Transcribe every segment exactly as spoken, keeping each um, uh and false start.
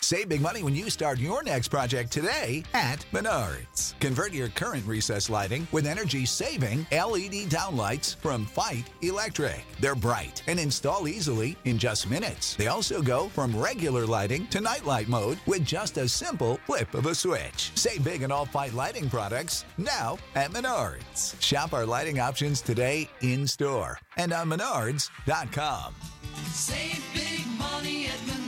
Save big money when you start your next project today at Menards. Convert your current recessed lighting with energy-saving L E D downlights from Fight Electric. They're bright and install easily in just minutes. They also go from regular lighting to nightlight mode with just a simple flip of a switch. Save big on all Fight lighting products now at Menards. Shop our lighting options today in-store and on menards dot com. Save big money at Menards.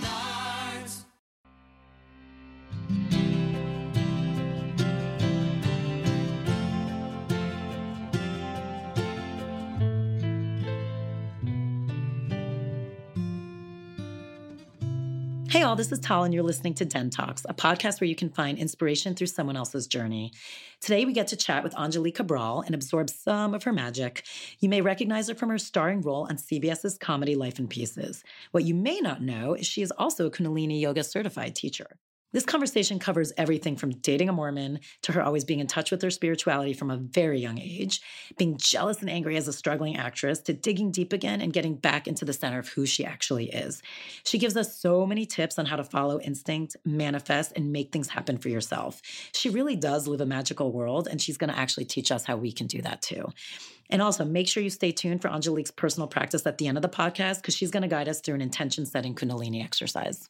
Hey all, this is Tal, and you're listening to Den Talks, a podcast where you can find inspiration through someone else's journey. Today, we get to chat with Angelique Cabral and absorb some of her magic. You may recognize her from her starring role on CBS's comedy Life in Pieces. What you may not know is she is also a Kundalini Yoga certified teacher. This conversation covers everything from dating a Mormon to her always being in touch with her spirituality from a very young age, being jealous and angry as a struggling actress, to digging deep again and getting back into the center of who she actually is. She gives us so many tips on how to follow instinct, manifest, and make things happen for yourself. She really does live a magical world, and she's going to actually teach us how we can do that too. And also, make sure you stay tuned for Angelique's personal practice at the end of the podcast, because she's going to guide us through an intention-setting Kundalini exercise.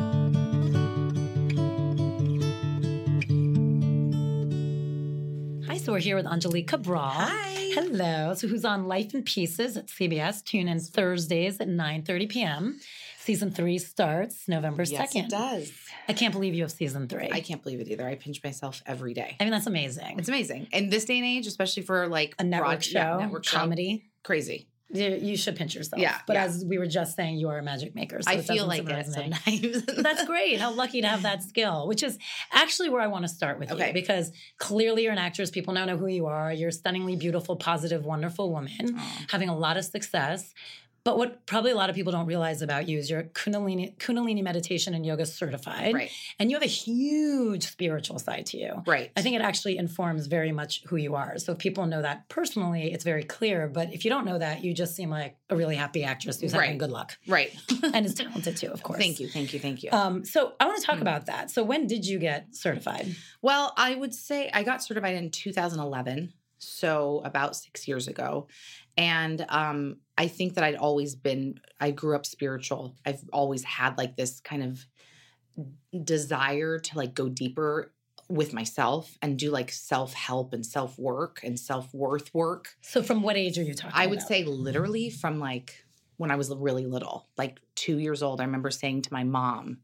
So we're here with Angelique Cabral. Hi. Hello. So who's on Life in Pieces at C B S. Tune in Thursdays at nine thirty p.m. Season three starts November second. Yes, it does. I can't believe you have season three. I can't believe it either. I pinch myself every day. I mean, that's amazing. It's amazing. In this day and age, especially for like a network broad, show, yeah, network comedy. Show, crazy. You, you should pinch yourself. Yeah. But yeah. as we were just saying, you are a magic maker. So I it feel doesn't like it surprise me. sometimes. That's great. How lucky to have that skill, which is actually where I want to start with Okay. you, because clearly you're an actress. People now know who you are. You're a stunningly beautiful, positive, wonderful woman, Aww. having a lot of success. But what probably a lot of people don't realize about you is you're Kundalini, Kundalini meditation and yoga certified. Right. And you have a huge spiritual side to you. Right. I think it actually informs very much who you are. So if people know that personally, it's very clear. But if you don't know that, you just seem like a really happy actress who's Right. having good luck. Right. And is talented too, of course. Thank you. Thank you. Thank you. Um, so I want to talk Mm. about that. So when did you get certified? Well, I would say I got certified in two thousand eleven. So about six years ago. And um, I think that I'd always been, I grew up spiritual. I've always had like this kind of desire to like go deeper with myself and do like self-help and self-work and self-worth work. So from what age are you talking I would about? say literally from like when I was really little, like two years old. I remember saying to my mom,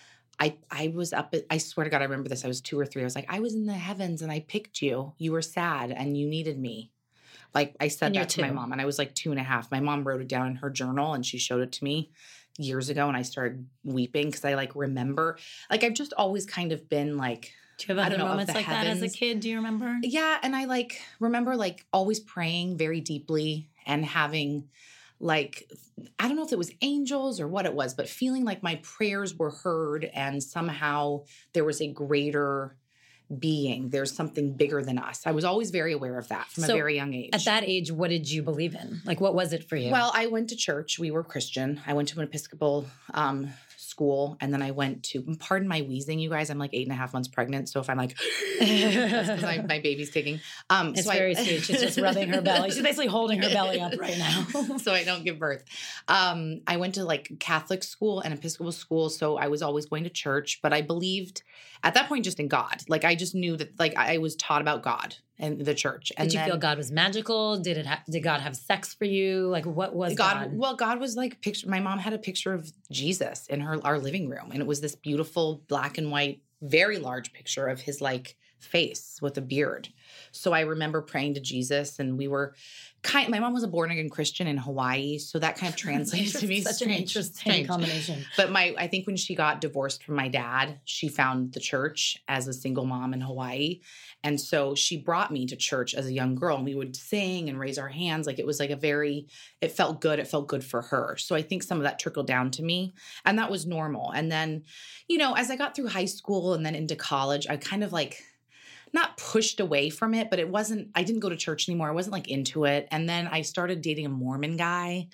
I I was up, at, I swear to God, I remember this. I was two or three. I was like, I was in the heavens and I picked you. You were sad and you needed me. Like I said And you're that to my two. mom, and I was like two and a half. My mom wrote it down in her journal and she showed it to me years ago, and I started weeping because I like remember, like I've just always kind of been like, Do you have I other don't know, of moments the like that as a heavens. kid? Do you remember? Yeah. And I like remember like always praying very deeply and having like, I don't know if it was angels or what it was, but feeling like my prayers were heard and somehow there was a greater being. There's something bigger than us. I was always very aware of that from So, a very young age. At that age, what did you believe in? Like, what was it for you? Well, I went to church. We were Christian. I went to an Episcopal um, school, and then I went to, pardon my wheezing, you guys, I'm like eight and a half months pregnant. So if I'm like, that's because my, my baby's taking. Um, it's so very I, sweet. She's just rubbing her belly. She's basically holding her belly up right now. so I don't give birth. Um, I went to like Catholic school and Episcopal school. So I was always going to church, but I believed at that point just in God. Like I just knew that like I was taught about God and the church. And Did you then, feel God was magical? Did it? Ha- did God have sex for you? Like, what was God, God? well, God was like picture. My mom had a picture of Jesus in her our living room, and it was this beautiful black and white, very large picture of his like face with a beard. So I remember praying to Jesus, and we were kind. My mom was a born again Christian in Hawaii, so that kind of translated to me. Such strange, an interesting strange. combination. But my, I think when she got divorced from my dad, she found the church as a single mom in Hawaii. And so she brought me to church as a young girl, and we would sing and raise our hands. Like it was like a very, it felt good. It felt good for her. So I think some of that trickled down to me, and that was normal. And then, you know, as I got through high school and then into college, I kind of like, not pushed away from it, but it wasn't, I didn't go to church anymore. I wasn't like into it. And then I started dating a Mormon guy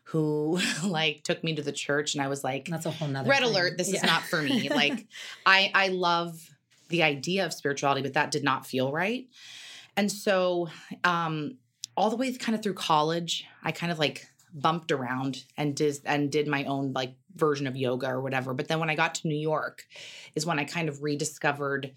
who like took me to the church, and I was like, That's a whole nother red thing. alert, this Yeah. is not for me. Like I I love the idea of spirituality, but that did not feel right. And so um, all the way kind of through college, I kind of like bumped around and did and did my own like version of yoga or whatever. But then when I got to New York is when I kind of rediscovered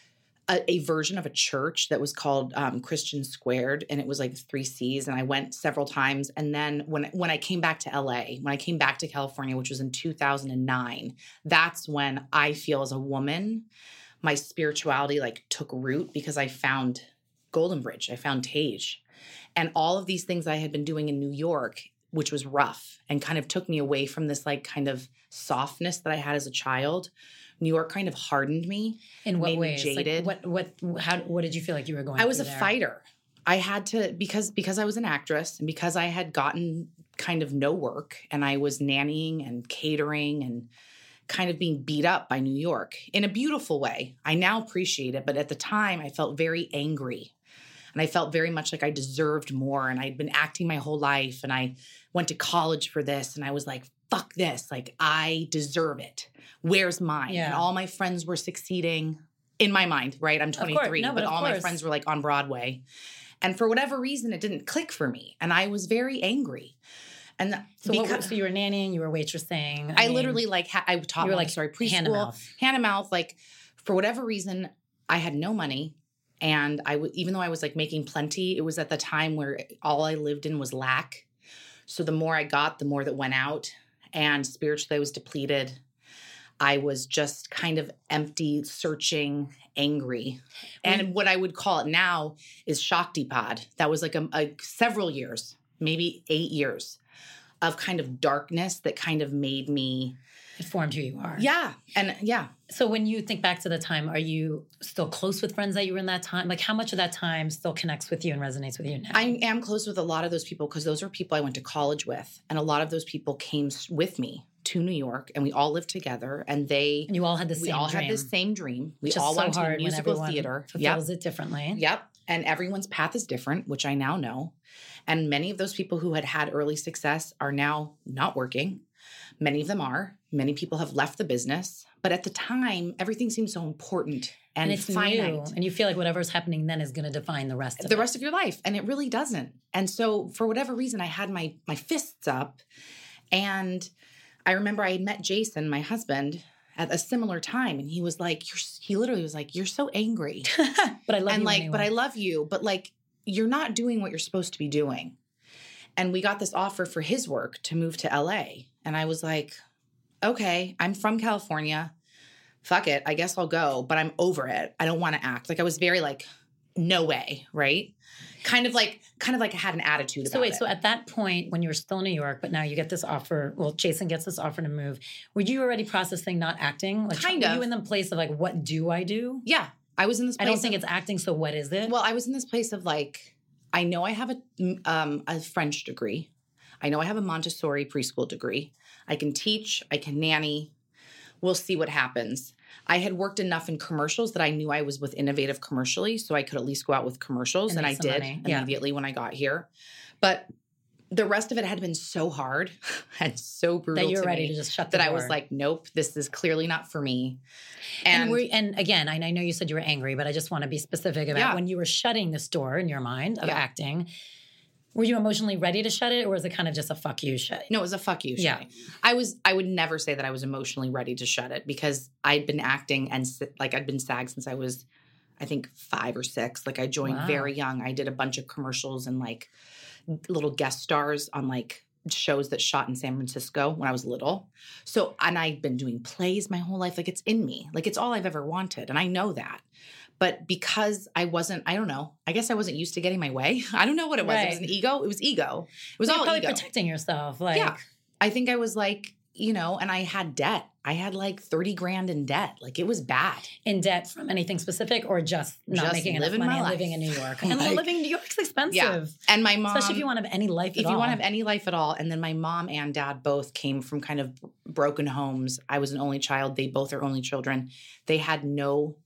a, a version of a church that was called um, Christian Squared, and it was like three C's. And I went several times. And then when when I came back to L A, when I came back to California, which was in two thousand nine, that's when I feel as a woman, my spirituality like took root because I found Golden Bridge, I found Tage, and all of these things I had been doing in New York, which was rough and kind of took me away from this like kind of softness that I had as a child. New York kind of hardened me. In what made me ways? jaded. Like what? What? How? What did you feel like you were going? I was a through there? fighter. I had to because because I was an actress and because I had gotten kind of no work and I was nannying and catering and kind of being beat up by New York in a beautiful way. I now appreciate it, but at the time I felt very angry. And I felt very much like I deserved more. And I'd been acting my whole life. And I went to college for this. And I was like, fuck this. Like, I deserve it. Where's mine? Yeah. And all my friends were succeeding in my mind, right? I'm twenty-three, No, but but of all my course. friends were like on Broadway. And for whatever reason, it didn't click for me. And I was very angry. And th- So, what, because so you were nannying, you were waitressing. I mean, literally like, ha- I taught you were like, like sorry, preschool, hand to mouth. hand to mouth. Like for whatever reason, I had no money. And I w- even though I was like making plenty, it was at the time where all I lived in was lack. So the more I got, the more that went out. And spiritually, I was depleted. I was just kind of empty, searching, angry. And what I would call it now is Shaktipad. That was like a, a several years, maybe eight years of kind of darkness that kind of made me. It formed who you are. Yeah. And yeah. So when you think back to the time, are you still close with friends that you were in that time? Like how much of that time still connects with you and resonates with you now? I am close with a lot of those people because those are people I went to college with. And a lot of those people came s- with me to New York and we all lived together and they, and you all had the same we all dream, had the same dream. We which is all so wanted to hard do when musical everyone theater. fulfills Yep. it differently. Yep. And everyone's path is different, which I now know. And many of those people who had had early success are now not working. Many of them are. Many people have left the business. But at the time, everything seemed so important and, And it's finite. new, and you feel like whatever's happening then is going to define the rest of the it. rest of your life. And it really doesn't. And so for whatever reason, I had my my fists up. And I remember I had met Jason, my husband, at a similar time. And he was like, you're, he literally was like, you're so angry. But I love and you like, anyway. but I love you. But like, you're not doing what you're supposed to be doing. And we got this offer for his work to move to L A. And I was like, okay, I'm from California. Fuck it. I guess I'll go, but I'm over it. I don't want to act. Like I was very like, no way, right? Kind of like, kind of like I had an attitude about So wait, it. so at that point when you were still in New York, but now you get this offer, well, Jason gets this offer to move. Were you already processing not acting? Like, Kind were of. you in the place of like, what do I do? Yeah, I was in this I place. don't think of- it's acting, so what is it? Well, I was in this place of like, I know I have a um, a French degree. I know I have a Montessori preschool degree. I can teach. I can nanny. We'll see what happens. I had worked enough in commercials that I knew I was with Innovative commercially, so I could at least go out with commercials, And and, I make some did money. Yeah. immediately when I got here. But the rest of it had been so hard and so brutal that you're to ready me to just shut the that door. I was like, nope, this is clearly not for me. and, And, we're, and again, I I know you said you were angry, but I just want to be specific about Yeah. when you were shutting this door in your mind of Yeah. acting. Were you emotionally ready to shut it, or was it kind of just a fuck you shut? no, it was a fuck you. Yeah. shutting. I was. I would never say that I was emotionally ready to shut it because I'd been acting and si- like I'd been SAG since I was, I think five or six. Like I joined Wow. very young. I did a bunch of commercials and like little guest stars on like shows that shot in San Francisco when I was little. So and I'd been doing plays my whole life. Like it's in me. Like it's all I've ever wanted, and I know that. But because I wasn't, I don't know. I guess I wasn't used to getting my way. I don't know what it was. It was Right. an ego. It was ego. It was You're all probably ego. protecting yourself. Like, Yeah. I think I was like, you know, and I had debt. I had like thirty grand in debt. Like it was bad. in debt from anything specific, or just not Just making enough living money my and life. living in New York. And Like- living in New York's expensive. Yeah. And my mom, Especially if you want to have any life if at you all. want to have any life at all. And then my mom and dad both came from kind of broken homes. I was an only child. They both are only children. They had no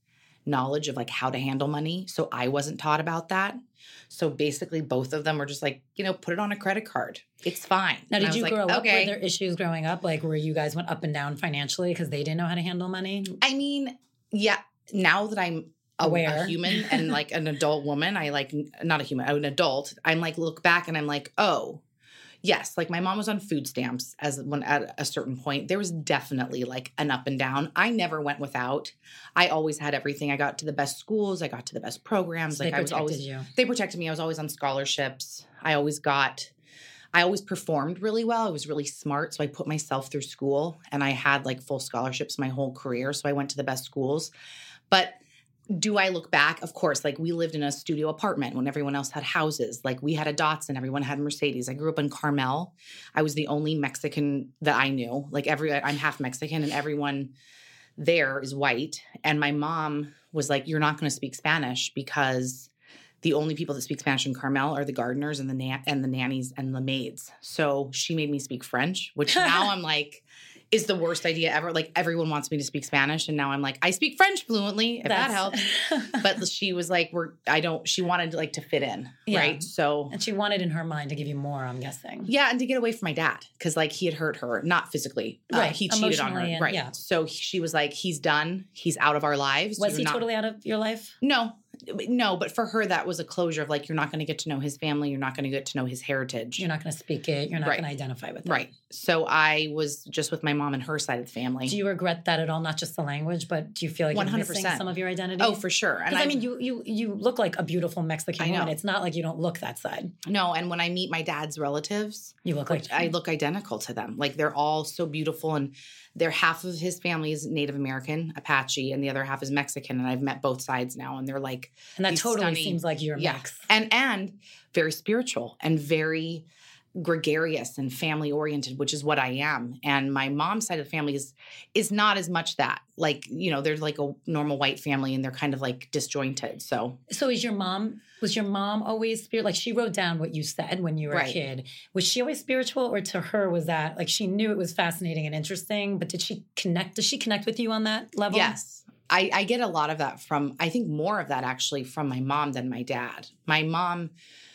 knowledge of like how to handle money. So I wasn't taught about that. So basically both of them were just like, you know, put it on a credit card. It's fine. Now, And I did was you like, grow up, okay. were there issues growing up, like where you guys went up and down financially because they didn't know how to handle money? I mean, yeah, now that I'm a, Aware. a human and like an adult woman, I like, not a human, an adult, I'm like, look back and I'm like, oh, yes, like my mom was on food stamps as when at a certain point. There was definitely like an up and down. I never went without. I always had everything. I got to the best schools. I got to the best programs. So like they I was protected always, you. they protected me. I was always on scholarships. I always got, I always performed really well. I was really smart. So I put myself through school and I had like full scholarships my whole career. So I went to the best schools. But do I look back? Of course, like we lived in a studio apartment when everyone else had houses. Like we had a Datsun, everyone had Mercedes. I grew up in Carmel. I was the only Mexican that I knew. Like every, I'm half Mexican and everyone there is white. And my mom was like, you're not going to speak Spanish because the only people that speak Spanish in Carmel are the gardeners and the na- and the nannies and the maids. So she made me speak French, which now I'm like, is the worst idea ever. Like everyone wants me to speak Spanish. And now I'm like, I speak French fluently, if That's- that helps. But she was like, we're, I don't, she wanted like to fit in. Yeah. Right. So And she wanted in her mind to give you more, I'm guessing. yeah. And to get away from my dad. Cause like he had hurt her, not physically. Uh, Right. He cheated on her. Emotionally and- right. yeah. So she was like, he's done. He's out of our lives. Was You're he not- totally out of your life? No, no. But for her, that was a closure of like, you're not going to get to know his family. You're not going to get to know his heritage. You're not going to speak it. You're not Right. going to identify with it. Right. So I was just with my mom and her side of the family. Do you regret that at all? Not just the language, but do you feel like one you're hundred missing percent some of your identity? Oh, for sure. And Because I I've- mean, you you you look like a beautiful Mexican I know. woman. It's not like you don't look that side. no. And when I meet my dad's relatives, You look like I look identical to them. Like they're all so beautiful, and they're half of his family is Native American, Apache, and the other half is Mexican. And I've met both sides now, and they're like, and that these totally stunning- seems like you're yeah, Mex. and and very spiritual and very gregarious and family oriented, which is what I am. And my mom's side of the family is is not as much that. Like, you know, they're like a normal white family and they're kind of like disjointed. So So is your mom, was your mom always spirit? Like she wrote down what you said when you were Right. a kid. Was she always spiritual, or to her was that like she knew it was fascinating and interesting, but did she connect? Does she connect with you on that level? yes, I, I get a lot of that from, I think more of that actually from my mom than my dad. My mom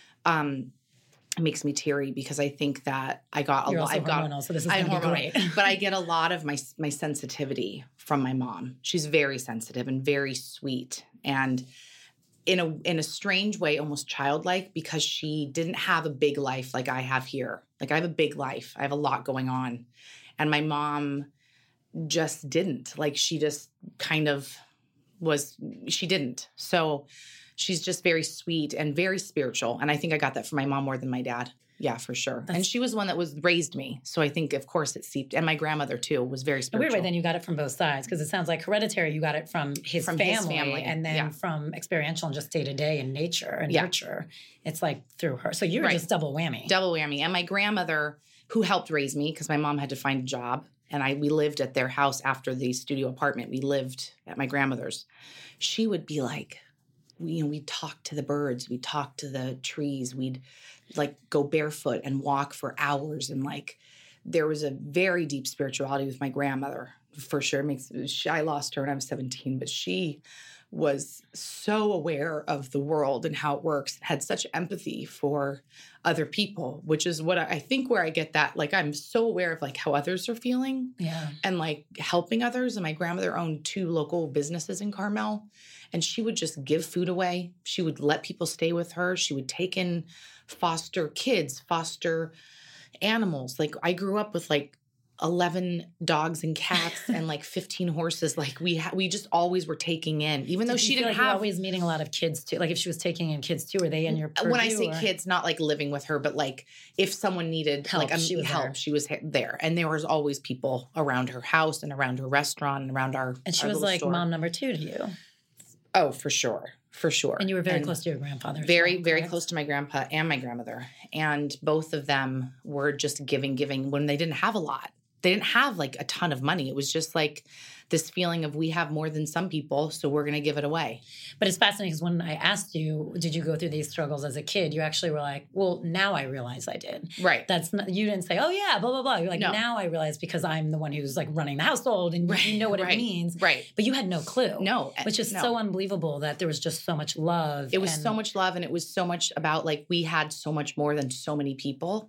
um, makes me teary because I think that I got a You're lot. also I've got, hormonal, so this is I'm going to be hormonal, great. but I get a lot of my my sensitivity from my mom. She's very sensitive and very sweet, and in a in a strange way, almost childlike, because she didn't have a big life like I have here. Like I have a big life. I have a lot going on, and my mom just didn't. Like she just kind of was. She didn't. So she's just very sweet and very spiritual, and I think I got that from my mom more than my dad. Yeah, for sure. That's- and she was one that was raised me. So I think, of course, it seeped. And my grandmother, too, was very A spiritual. weird way, then you got it from both sides, because it sounds like hereditary, you got it from his, From family, his family, and then yeah. from experiential and just day to day and nature and Yeah. nurture. It's like through her. So you're Right. just double whammy. Double whammy. And my grandmother, who helped raise me, because my mom had to find a job, and I we lived at their house after the studio apartment. We lived at my grandmother's. She would be like, we, you know, we'd talk to the birds, we'd talk to the trees, we'd like go barefoot and walk for hours. And like, there was a very deep spirituality with my grandmother, for sure. It makes she, I lost her when I was seventeen, but she was so aware of the world and how it works, had such empathy for other people, which is what I, I think where I get that. Like, I'm so aware of like how others are feeling Yeah. and like helping others. And my grandmother owned two local businesses in Carmel, and she would just give food away. She would let people stay with her. She would take in foster kids, foster animals. Like I grew up with like eleven dogs and cats and like fifteen horses. Like we ha- we just always were taking in, even though Did she you feel didn't like you were have. always meeting a lot of kids too. Like if she was taking in kids too, were they in your purview? When I say or- kids, not like living with her, but like if someone needed Help, like um, she was help, there. she was he- there. And there was always people around her house and around her restaurant and around our and she our was little like store. mom number two to you, Oh, for sure, for sure. and you were very close to your grandfather. as very, well, very correct? close to my grandpa and my grandmother. And both of them were just giving, giving when they didn't have a lot. They didn't have like a ton of money. It was just like this feeling of we have more than some people, so we're going to give it away. But it's fascinating because when I asked you, did you go through these struggles as a kid? You actually were like, well, now I realize I did. Right. That's not, you didn't say, oh yeah, blah, blah, blah. You're like, No. now I realize because I'm the one who's like running the household and Right, you know what right, it means. right. But you had no clue. No, Which is no. so unbelievable that there was just so much love. It was and- so much love, and it was so much about like we had so much more than so many people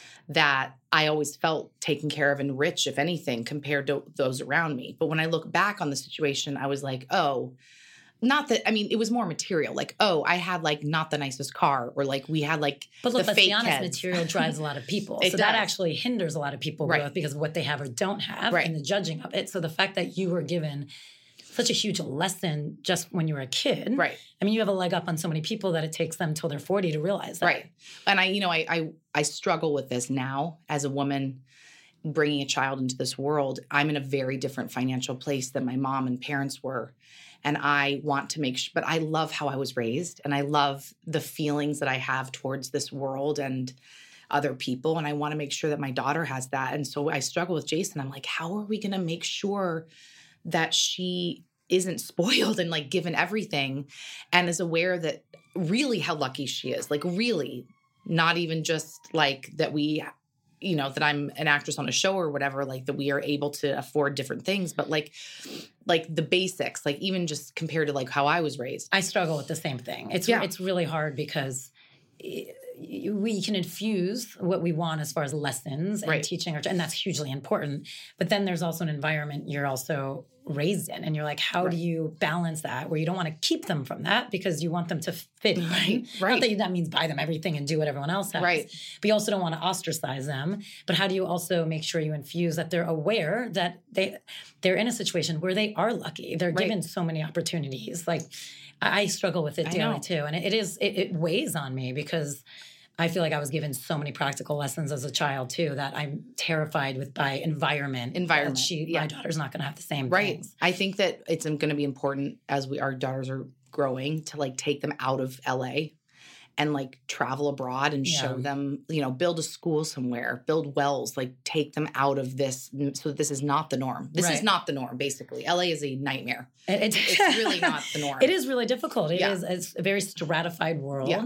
that I always felt taken care of and rich, if anything, compared to those around me. But when I look back on the situation, I was like, oh, not that, I mean, it was more material. Like, oh, I had like not the nicest car, or like we had like But look, the let's fake be honest, kids. material drives a lot of people. It so that does. actually hinders a lot of people Right. growth because of what they have or don't have Right. and the judging of it. So the fact that you were given such a huge lesson just when you were a kid. Right. I mean, you have a leg up on so many people that it takes them till they're forty to realize that. Right. And I, you know, I, I, I struggle with this now as a woman bringing a child into this world. I'm in a very different financial place than my mom and parents were. And I want to make sure, but I love how I was raised, and I love the feelings that I have towards this world and other people. And I want to make sure that my daughter has that. And so I struggle with Jason. I'm like, how are we going to make sure that she isn't spoiled and like given everything and is aware that really how lucky she is, like really not even just like that we, you know, that I'm an actress on a show or whatever, like that we are able to afford different things, but like, like the basics, like even just compared to like how I was raised. I struggle with the same thing. It's Yeah. it's really hard because i- we can infuse what we want as far as lessons and Right. teaching, our, and that's hugely important. But then there's also an environment you're also raised in, and you're like, how Right. do you balance that where you don't want to keep them from that because you want them to fit in? Right, Not right. that you, that means buy them everything and do what everyone else has. Right. But you also don't want to ostracize them. But how do you also make sure you infuse that they're aware that they they're in a situation where they are lucky. They're Right. given so many opportunities. Like I I struggle with it I daily know. too. And it, it is it, it weighs on me because I feel like I was given so many practical lessons as a child too that I'm terrified with by environment. Environment, That she, yeah. my daughter's not going to have the same Right. things. I think that it's going to be important as we our daughters are growing to like take them out of L A and like travel abroad and show Yeah. them, you know, build a school somewhere, build wells, like take them out of this so that this is not the norm. This is Right. not the norm, basically. L A is a nightmare. It- it's, It's really not the norm. It is really difficult. It Yeah. is it's a very stratified world. Yeah.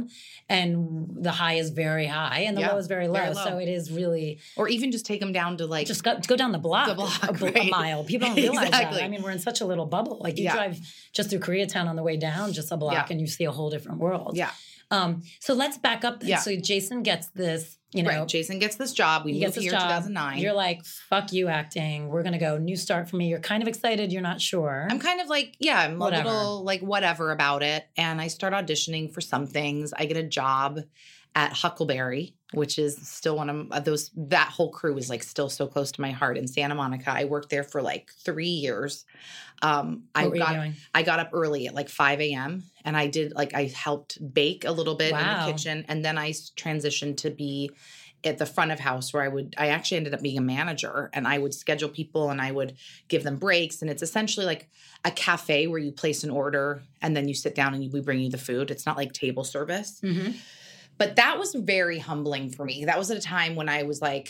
And the high is very high and the Yeah, low is very low. very low. So it is really Or even just take them down to like just go, go down the block, The block, a, a right. mile. People don't realize Exactly. that. I mean, we're in such a little bubble. Like you Yeah. drive just through Koreatown on the way down, just a block, Yeah. and you see a whole different world. Yeah. Um, so let's back up then. Yeah. So Jason gets this, you know, right. Jason gets this job. We he moved gets this here job. in two thousand nine. You're like, fuck you acting. We're going to go new start for me. You're kind of excited. You're not sure. I'm kind of like, yeah, I'm Whatever. a little like whatever about it. And I start auditioning for some things. I get a job at Huckleberry, which is still one of those, that whole crew is like still so close to my heart in Santa Monica. I worked there for like three years. Um, I What were you got, doing? I got up early at like five a.m. and I did like, I helped bake a little bit in Wow. the kitchen. And then I s- transitioned to be at the front of house where I would, I actually ended up being a manager and I would schedule people and I would give them breaks. And it's essentially like a cafe where you place an order and then you sit down and you, we bring you the food. It's not like table service. Mm-hmm. But that was very humbling for me. That was at a time when I was like,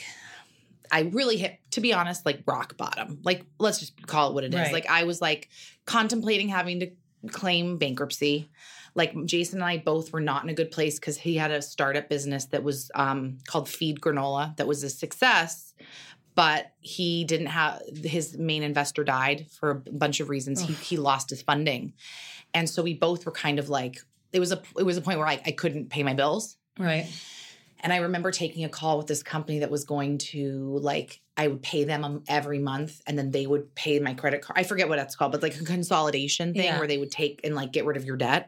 I really hit, to be honest, like rock bottom. Like, let's just call it what it is. Right. Like, I was like contemplating having to claim bankruptcy. Like, Jason and I both were not in a good place because he had a startup business that was um, called Feed Granola that was a success. But he didn't have, his main investor died for a bunch of reasons. He, he lost his funding. And so we both were kind of like, it was a, it was a point where I, I couldn't pay my bills. Right. And I remember taking a call with this company that was going to like, I would pay them um, every month and then they would pay my credit card. I forget what that's called, but like a consolidation thing Yeah. where they would take and like get rid of your debt.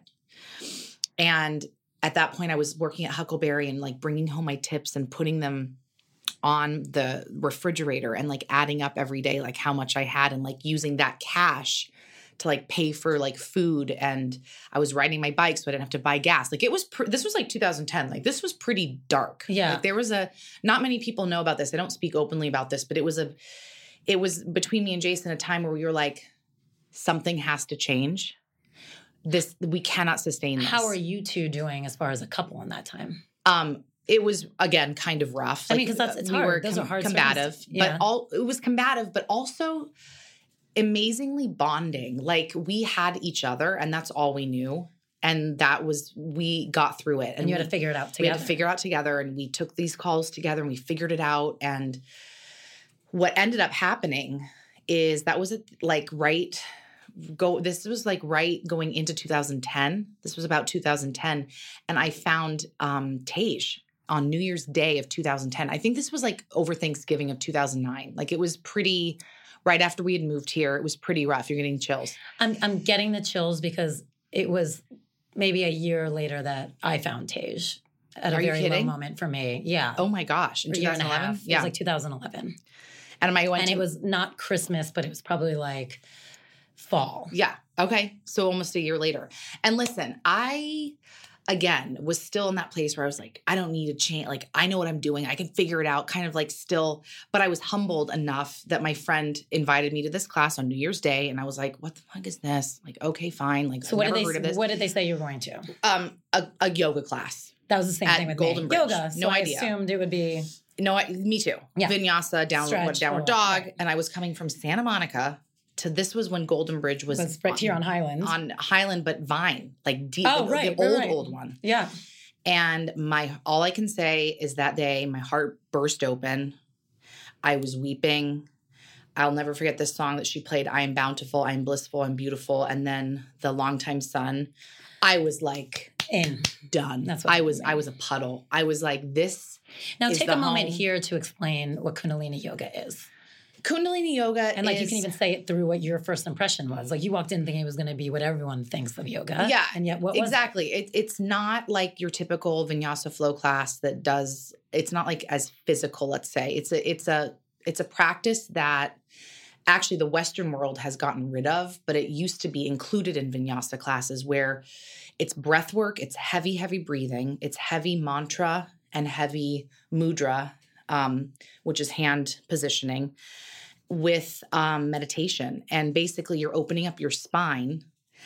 And at that point I was working at Huckleberry and like bringing home my tips and putting them on the refrigerator and like adding up every day, like how much I had and like using that cash to like pay for like food. And I was riding my bike so I didn't have to buy gas. Like it was, pr- this was like two thousand ten. Like this was pretty dark. Yeah. Like there was a, not many people know about this. I don't speak openly about this, but it was a, it was between me and Jason a time where we were like, something has to change. This, we cannot sustain this. How are you two doing as far as a couple in that time? Um, it was again kind of rough. I mean, 'cause that's- it's hard. Those are hard combative, services. Yeah. but all it was combative, but also amazingly bonding. Like we had each other and that's all we knew. And that was, we got through it. And, and you we, had to figure it out together. We had to figure it out together and we took these calls together and we figured it out. And what ended up happening is that was like right go. This was like right going into two thousand ten. This was about two thousand ten. And I found um, Tej on New Year's Day of two thousand ten. I think this was like over Thanksgiving of two thousand nine. Like it was pretty right after we had moved here. It was pretty rough. You're getting chills. I'm I'm getting the chills because it was maybe a year later that I found Tej at Are a you very kidding? low moment for me. Yeah. Oh my gosh. In a year and a twenty eleven? half. Yeah. It was like two thousand eleven. And I went and to, it was not Christmas, but it was probably like fall. Yeah. Okay. So almost a year later. And listen, I, again, was still in that place where I was like, I don't need to change. Like, I know what I'm doing. I can figure it out kind of like still. But I was humbled enough that my friend invited me to this class on New Year's Day. And I was like, what the fuck is this? Like, okay, fine. Like, So I've what never did heard of they this. what did they say you were going to? Um, a, a yoga class. That was the same At thing with Golden me. Bridge. Yoga. So No I idea. assumed it would be No, I, me too. Yeah. Vinyasa, downward, Stretch, downward full, dog. right. And I was coming from Santa Monica to, this was when Golden Bridge was, was right here on Highland. on Highland, but Vine, like deep, Oh, the, right, the right, old, right. old one. Yeah. And my, all I can say is that day, my heart burst open. I was weeping. I'll never forget this song that she played, I am bountiful, I am blissful, I'm beautiful. And then the longtime son, I was like, In. done. That's what I I was, mean. I was a puddle. I was like, this Now is take the a moment home. here to explain what Kundalini Yoga is. Kundalini yoga And like is, you can even say it through what your first impression was. Like you walked in thinking it was going to be what everyone thinks of yoga. Yeah, And yet what was it? exactly. It, it's not like your typical vinyasa flow class that does, it's not like as physical, let's say. It's a, it's a, it's a practice that actually the Western world has gotten rid of, but it used to be included in vinyasa classes where it's breath work, it's heavy, heavy breathing, it's heavy mantra and heavy mudra, um, which is hand positioning, with um, meditation. And basically you're opening up your spine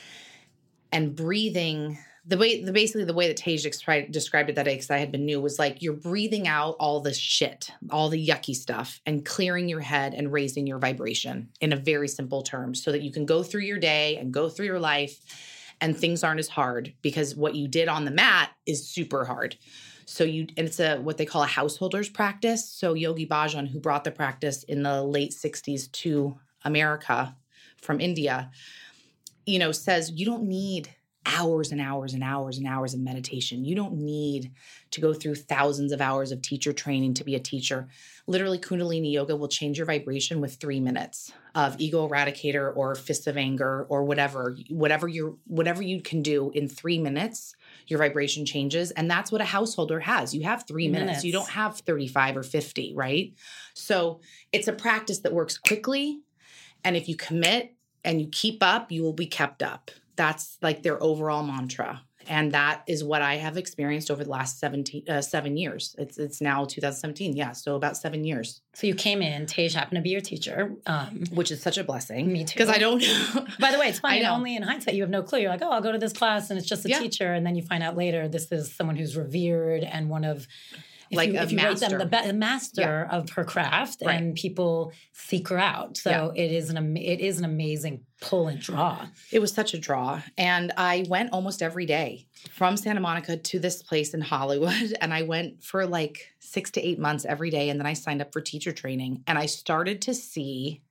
and breathing. The way, the basically the way that Tej described, described it that day, because I had been new, was like you're breathing out all the shit, all the yucky stuff, and clearing your head and raising your vibration in a very simple terms, so that you can go through your day and go through your life, and things aren't as hard because what you did on the mat is super hard. So you, and it's a what they call a householder's practice. So Yogi Bhajan, who brought the practice in the late sixties to America from India, you know, says you don't need hours and hours and hours and hours of meditation. You don't need to go through thousands of hours of teacher training to be a teacher. Literally, Kundalini Yoga will change your vibration with three minutes of ego eradicator or fist of anger or whatever, whatever you whatever you can do in three minutes, your vibration changes. And that's what a householder has. You have three minutes. Minutes. You don't have thirty-five or fifty, right? So it's a practice that works quickly. And if you commit and you keep up, you will be kept up. That's like their overall mantra. And that is what I have experienced over the last seventeen, uh, seven years. It's it's now two thousand seventeen. Yeah, so about seven years. So you came in, Tej happened to be your teacher. Um, Which is such a blessing. Me too. Because I don't know. by the way, it's funny, I know. only in hindsight, you have no clue. You're like, oh, I'll go to this class and it's just a Yeah. teacher. And then you find out later this is someone who's revered and one of, if Like you, a if you rate them, master. the be- master of her craft, Right. and people seek her out. So it is an am- it is an amazing pull and draw. It was such a draw. And I went almost every day from Santa Monica to this place in Hollywood. And I went for like six to eight months every day. And then I signed up for teacher training. And I started to see,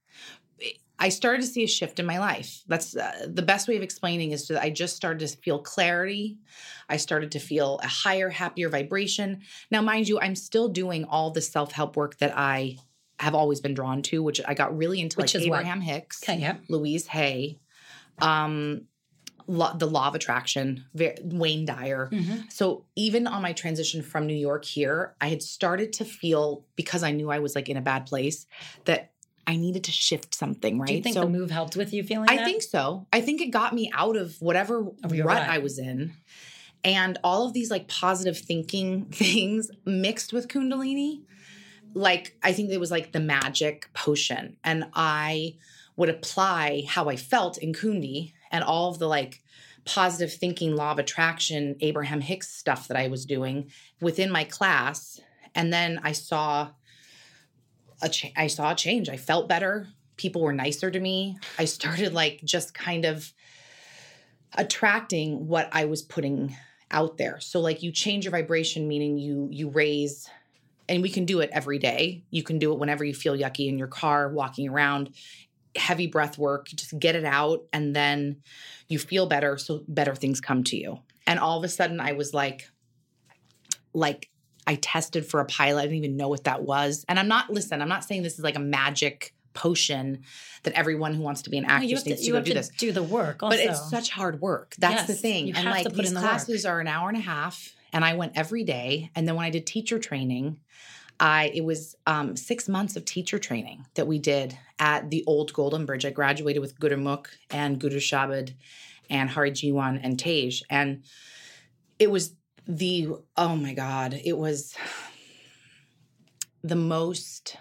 I started to see a shift in my life. That's uh, the best way of explaining is that I just started to feel clarity. I started to feel a higher, happier vibration. Now, mind you, I'm still doing all the self-help work that I have always been drawn to, which I got really into, Which like is what? Abraham Hicks, Okay, yeah. Louise Hay, um, lo- the Law of Attraction, Ve- Wayne Dyer. Mm-hmm. So even on my transition from New York here, I had started to feel, because I knew I was like in a bad place, that I needed to shift something, right? Do you think so the move helped with you feeling I that? think so. I think it got me out of whatever Of your rut rut. I was in. And all of these like positive thinking things mixed with Kundalini, like I think it was like the magic potion. And I would apply how I felt in Kundi and all of the like positive thinking, law of attraction, Abraham Hicks stuff that I was doing within my class. And then I saw a cha- I saw a change. I felt better. people were nicer to me. I started like just kind of attracting what I was putting out there. So like you change your vibration, meaning you you raise, and we can do it every day. You can do it whenever you feel yucky in your car, walking around, heavy breath work, just get it out, and then you feel better, so better things come to you. And all of a sudden I was like, like I tested for a pilot. I didn't even know what that was. And I'm not, listen, I'm not saying this is like a magic potion that everyone who wants to be an actress No, you have needs to, to you go have do to this. do the work also. But it's such hard work. That's Yes, the thing. you And have like to put these in the classes work. are an hour and a half, and I went every day. And then when I did teacher training, I it was um, six months of teacher training that we did at the old Golden Bridge. I graduated with Gurumukh and Guru Shabad and Hari Jiwan and Tej. And it was the, oh my God, it was the most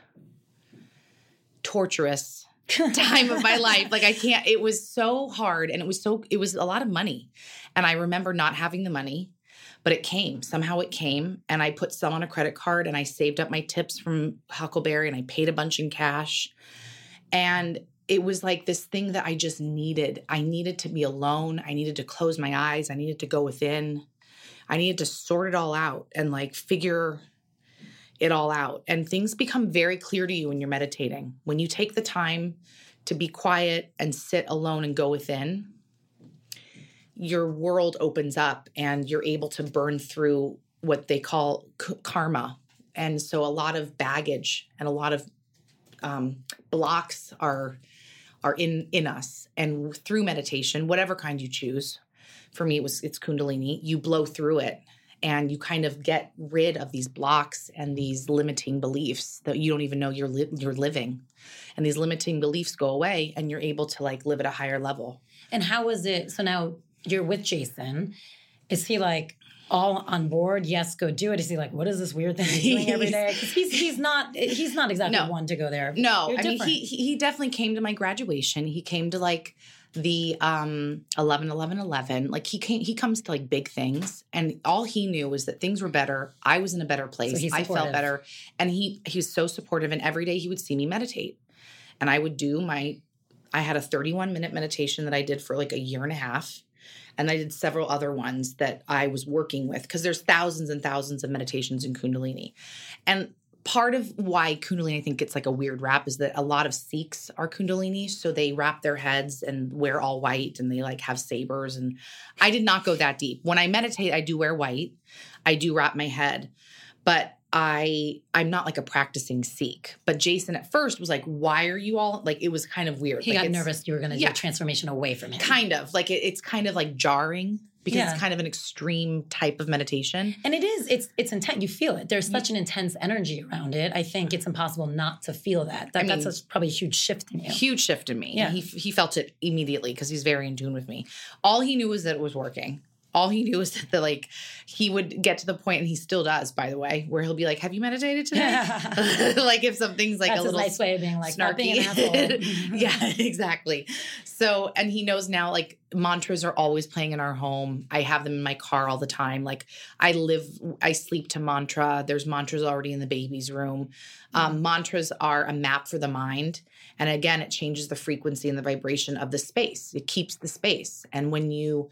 torturous time of my life. Like I can't, it was so hard, and it was so, it was a lot of money. And I remember not having the money, but it came, somehow it came, and I put some on a credit card, and I saved up my tips from Huckleberry, and I paid a bunch in cash. And it was like this thing that I just needed. I needed to be alone. I needed to close my eyes. I needed to go within. I needed to sort it all out and like figure it all out. And things become very clear to you when you're meditating. When you take the time to be quiet and sit alone and go within, your world opens up and you're able to burn through what they call k- karma. And so a lot of baggage and a lot of um, blocks are are in, in us. And through meditation, whatever kind you choose, for me, it was it's Kundalini, you blow through it. And you kind of get rid of these blocks and these limiting beliefs that you don't even know you're li- you're living. And these limiting beliefs go away, and you're able to like live at a higher level. And how was it? So now you're with Jason. Is he like all on board? Yes, go do it. Is he like, what is this weird thing he's doing every day? Because he's he's not he's not exactly No. one to go there. No, You're I mean different. he he definitely came to my graduation. He came to like the um eleven eleven eleven. Like he came he comes to like big things, and all he knew was that things were better. I was in a better place. So he's I felt supportive. better, and he he was so supportive. And every day he would see me meditate, and I would do my. I had a thirty-one minute meditation that I did for like a year and a half. And I did several other ones that I was working with, because there's thousands and thousands of meditations in Kundalini. And part of why Kundalini, I think, gets like a weird rap is that a lot of Sikhs are Kundalini. So they wrap their heads and wear all white, and they like have sabers. And I did not go that deep. When I meditate, I do wear white. I do wrap my head. But I, I'm not like a practicing Sikh. But Jason at first was like, why are you all, like, it was kind of weird. he like, got it's- nervous you were going to yeah. do a transformation away from him. Kind of. Like, it, it's kind of like jarring because Yeah. it's kind of an extreme type of meditation. And it is, it's it's intense. You feel it. There's such an intense energy around it. I think it's impossible not to feel that. that I mean, that's a, probably a huge shift in you. Huge shift in me. Yeah. He, he felt it immediately because he's very in tune with me. All he knew was that it was working. All he knew was that, the, like, he would get to the point, and he still does, by the way, where he'll be like, have you meditated today? Like, if something's like That's a his little nice way of being like, not snarky. being an asshole. Yeah, exactly. So, and he knows now, like, mantras are always playing in our home. I have them in my car all the time. Like, I live, I sleep to mantra. There's mantras already in the baby's room. Um, mm-hmm. Mantras are a map for the mind. And again, it changes the frequency and the vibration of the space. It keeps the space. And when you,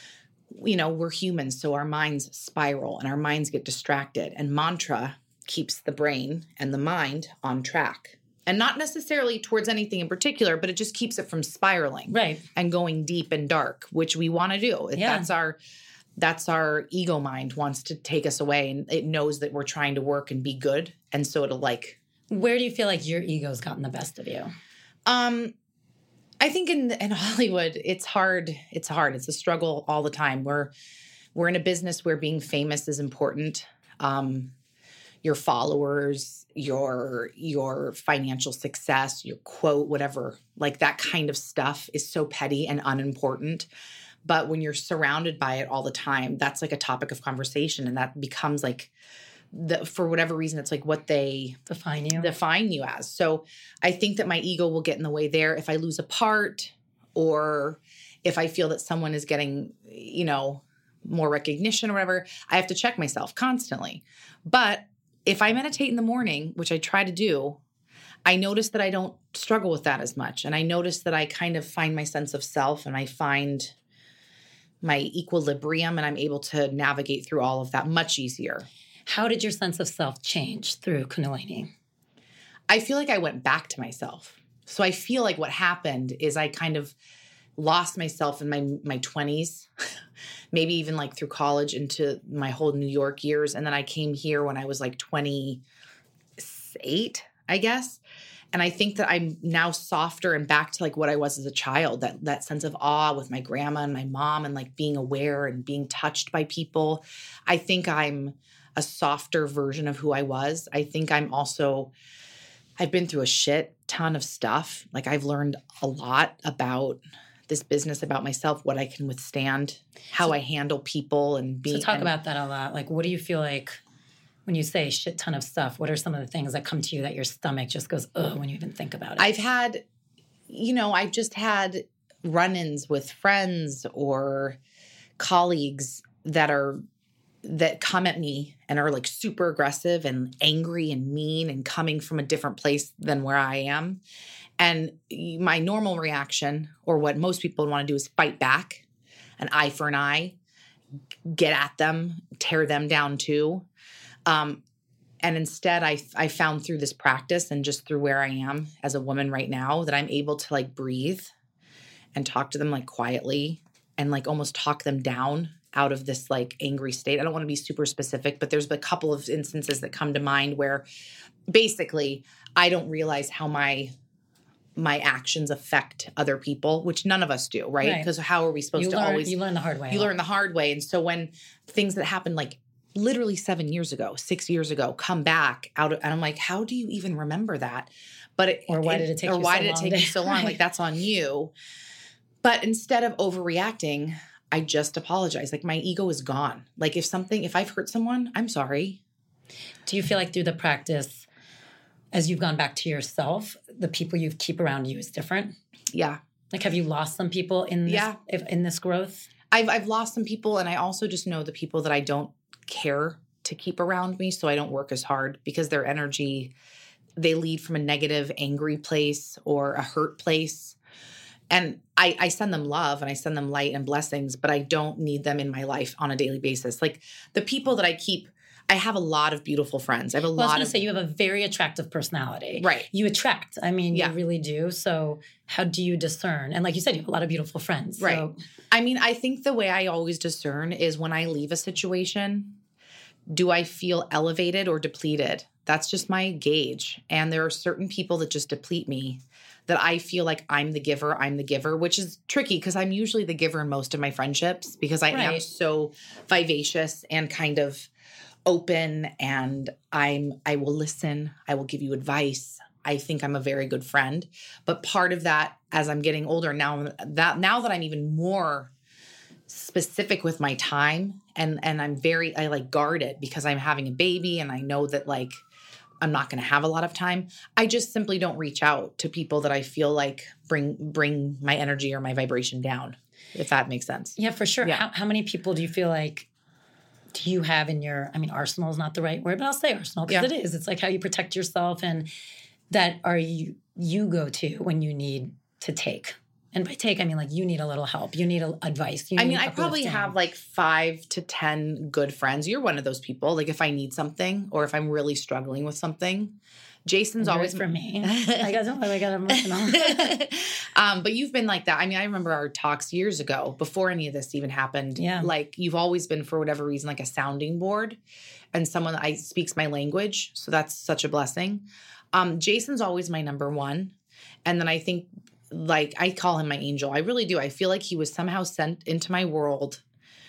you know, we're humans, so our minds spiral and our minds get distracted. And mantra keeps the brain and the mind on track. And not necessarily towards anything in particular, but it just keeps it from spiraling. Right. And going deep and dark, which we want to do. Yeah. That's our that's our ego mind wants to take us away, and it knows that we're trying to work and be good. And so it'll like Where do you feel like your ego's gotten the best of you? um I think in in Hollywood, it's hard. It's hard. It's a struggle all the time. We're we're in a business where being famous is important. Um, your followers, your your financial success, your quote, whatever, like that kind of stuff is so petty and unimportant. But when you're surrounded by it all the time, that's like a topic of conversation, and that becomes like the, for whatever reason, it's like what they Define you. define you as. So I think that my ego will get in the way there. If I lose a part, or if I feel that someone is getting, you know, more recognition or whatever, I have to check myself constantly. But if I meditate in the morning, which I try to do, I notice that I don't struggle with that as much. And I notice that I kind of find my sense of self and I find my equilibrium and I'm able to navigate through all of that much easier. How did your sense of self change through Kundalini? I feel like I went back to myself. So I feel like what happened is I kind of lost myself in my my twenties, maybe even like through college into my whole New York years. And then I came here when I was like twenty-eight, I guess. And I think that I'm now softer and back to like what I was as a child, that that sense of awe with my grandma and my mom and like being aware and being touched by people. I think I'm a softer version of who I was. I think I'm also, I've been through a shit ton of stuff. Like I've learned a lot about this business, about myself, what I can withstand, how so, I handle people and being. So talk and, about that a lot. Like, what do you feel like when you say shit ton of stuff? What are some of the things that come to you that your stomach just goes, ugh, when you even think about it? I've had, you know, I've just had run-ins with friends or colleagues that are, that come at me and are like super aggressive and angry and mean and coming from a different place than where I am. And my normal reaction, or what most people want to do, is fight back, an eye for an eye, get at them, tear them down too. Um, and instead, I I found through this practice and just through where I am as a woman right now that I'm able to like breathe and talk to them like quietly and like almost talk them down out of this like angry state. I don't want to be super specific, but there's a couple of instances that come to mind where basically I don't realize how my my actions affect other people, which none of us do, right? Because right. how are we supposed you to learn, always... You learn the hard way. You learn the hard way. And so when things that happened like literally seven years ago, six years ago, come back out of, and I'm like, how do you even remember that? But it, Or why did it take or you why so did long? it take you so long? Right. Like, that's on you. But instead of overreacting, I just apologize. Like, my ego is gone. Like, if something, if I've hurt someone, I'm sorry. Do you feel like through the practice, as you've gone back to yourself, the people you keep around you is different? Yeah. Like, have you lost some people in this, yeah. if, in this growth? I've I've lost some people, and I also just know the people that I don't care to keep around me, so I don't work as hard because their energy, they lead from a negative, angry place or a hurt place. And I, I send them love and I send them light and blessings, but I don't need them in my life on a daily basis. Like the people that I keep, I have a lot of beautiful friends. I have a well, lot I was going of to say you have a very attractive personality. Right. You attract. I mean, yeah. you really do. So how do you discern? And like you said, you have a lot of beautiful friends. Right. So. I mean, I think the way I always discern is when I leave a situation, do I feel elevated or depleted? That's just my gauge. And there are certain people that just deplete me, that I feel like I'm the giver, I'm the giver, which is tricky because I'm usually the giver in most of my friendships because I right. am so vivacious and kind of open, and I'm I will listen, I will give you advice. I think I'm a very good friend. But part of that, as I'm getting older now, that now that I'm even more specific with my time, and and I'm very I like guard it because I'm having a baby and I know that like I'm not going to have a lot of time. I just simply don't reach out to people that I feel like bring bring my energy or my vibration down, if that makes sense. Yeah, for sure. Yeah. How, how many people do you feel like do you have in your, I mean, arsenal is not the right word, but I'll say arsenal because Yeah. it is. It's like how you protect yourself, and that are you you go to when you need to take. And by take, I mean like you need a little help. You need a, advice. You I need mean, I probably uplifting. have like five to ten good friends. You're one of those people. Like if I need something or if I'm really struggling with something, Jason's Yours always for me. I got I got emotional. um, but you've been like that. I mean, I remember our talks years ago before any of this even happened. Yeah. Like you've always been, for whatever reason, like a sounding board and someone that I speaks my language. So that's such a blessing. Um, Jason's always my number one. And then I think like I call him my angel. I really do. I feel like he was somehow sent into my world